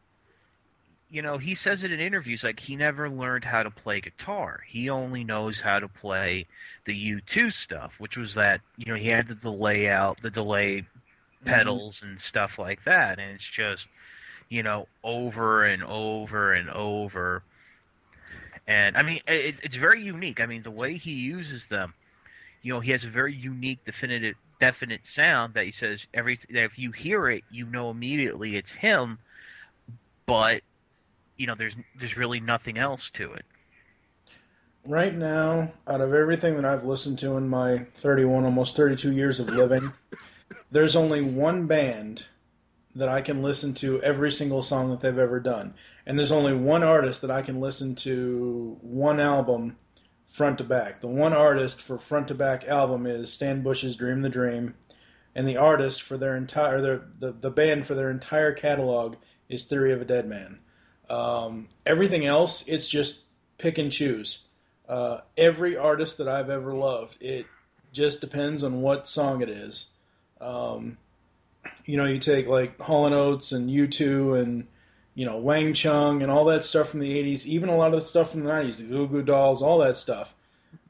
You know, he says it in interviews, like he never learned how to play guitar. He only knows how to play the U two stuff, which was that, you know, he had the delay out, the delay pedals and stuff like that, and it's just, you know, over and over and over. And, I mean, it, it's very unique. I mean, the way he uses them, you know, he has a very unique, definitive, definite sound that he says every that if you hear it, you know immediately it's him, but you know, there's there's really nothing else to it. Right now, out of everything that I've listened to in my thirty-one, almost thirty-two years of living, there's only one band that I can listen to every single song that they've ever done. And there's only one artist that I can listen to one album front to back. The one artist for front to back album is Stan Bush's Dream the Dream. And the artist for their entire, their, the, the band for their entire catalog is Theory of a Dead Man. Um, everything else, it's just pick and choose. Uh, every artist that I've ever loved, it just depends on what song it is. Um, you know, you take like Hall and Oates and U two and, you know, Wang Chung and all that stuff from the eighties, even a lot of the stuff from the nineties, the Goo Goo Dolls, all that stuff.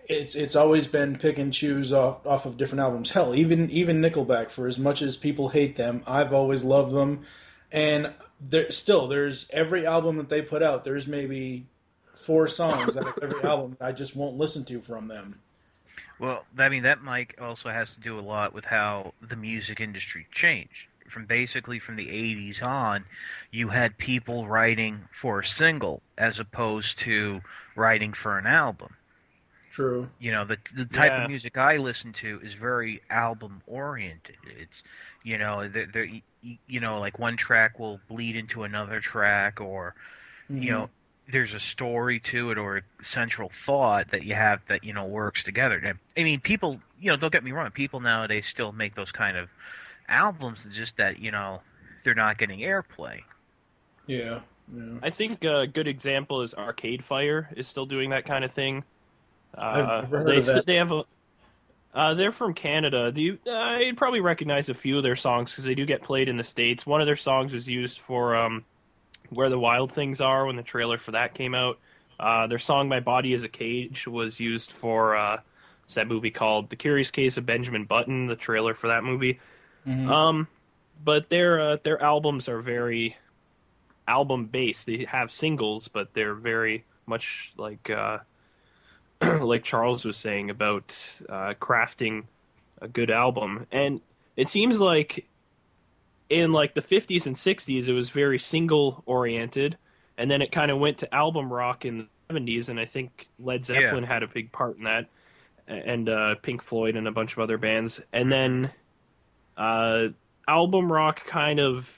it's it's always been pick and choose off, off of different albums. Hell, even even Nickelback, for as much as people hate them, I've always loved them. And there still, there's every album that they put out, there's maybe four songs out of every album that I just won't listen to from them. Well, I mean, that, Mike, also has to do a lot with how the music industry changed. From basically from the eighties on, you had people writing for a single as opposed to writing for an album. True. You know, the the type Yeah. of music I listen to is very album oriented. It's, you know, there, there, you know, like one track will bleed into another track, or, Mm-hmm. you know, there's a story to it or a central thought that you have that, you know, works together. And, I mean, people, you know, don't get me wrong, people nowadays still make those kind of albums. It's just that, you know, they're not getting airplay. Yeah. Yeah. I think a good example is Arcade Fire is still doing that kind of thing. Uh, I've never heard they of that. they have a. Uh, they're from Canada. Do you? Uh, you'd probably recognize a few of their songs because they do get played in the States. One of their songs was used for um, "Where the Wild Things Are" when the trailer for that came out. Uh, their song "My Body Is a Cage" was used for uh, it's that movie called "The Curious Case of Benjamin Button," the trailer for that movie. Mhm. Um, but their uh, their albums are very album based. They have singles, but they're very much like uh, like Charles was saying about uh, crafting a good album. And it seems like in like the fifties and sixties, it was very single oriented, and then it kind of went to album rock in the seventies. And I think Led Zeppelin Yeah. had a big part in that, and uh, Pink Floyd and a bunch of other bands. And then uh, album rock kind of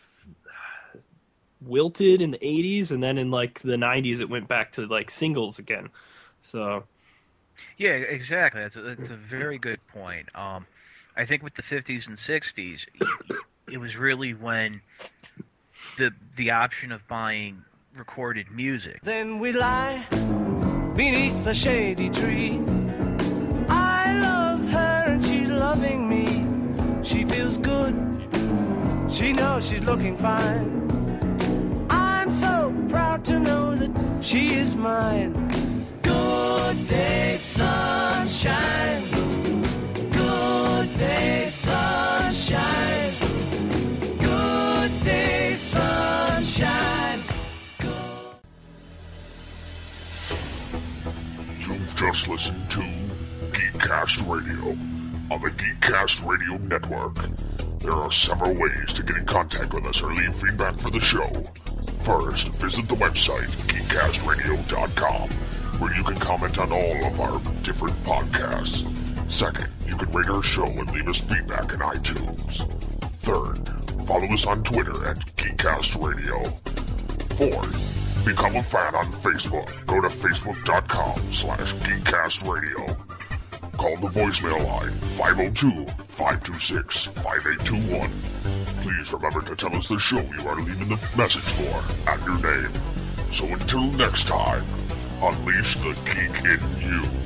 wilted in the eighties, and then in like the nineties it went back to like singles again. So Yeah, exactly. That's a, that's a very good point. Um, I think with the fifties and sixties, it was really when the the option of buying recorded music. Then we lie beneath a shady tree. I love her and she's loving me. She feels good. She knows she's looking fine. I'm so proud to know that she is mine. Good day, sunshine. Good day, sunshine. Good day, sunshine. You've just listened to Geekcast Radio on the Geekcast Radio Network. There are several ways to get in contact with us or leave feedback for the show. First, visit the website, geekcast radio dot com, where you can comment on all of our different podcasts. Second, you can rate our show and leave us feedback in iTunes. Third, follow us on Twitter at Geekcast Radio. Fourth, become a fan on Facebook. Go to facebook.com slash geekcastradio. Call the voicemail line five oh two, five two six, five eight two one. Please remember to tell us the show you are leaving the message for and your name. So until next time, unleash the geek in you.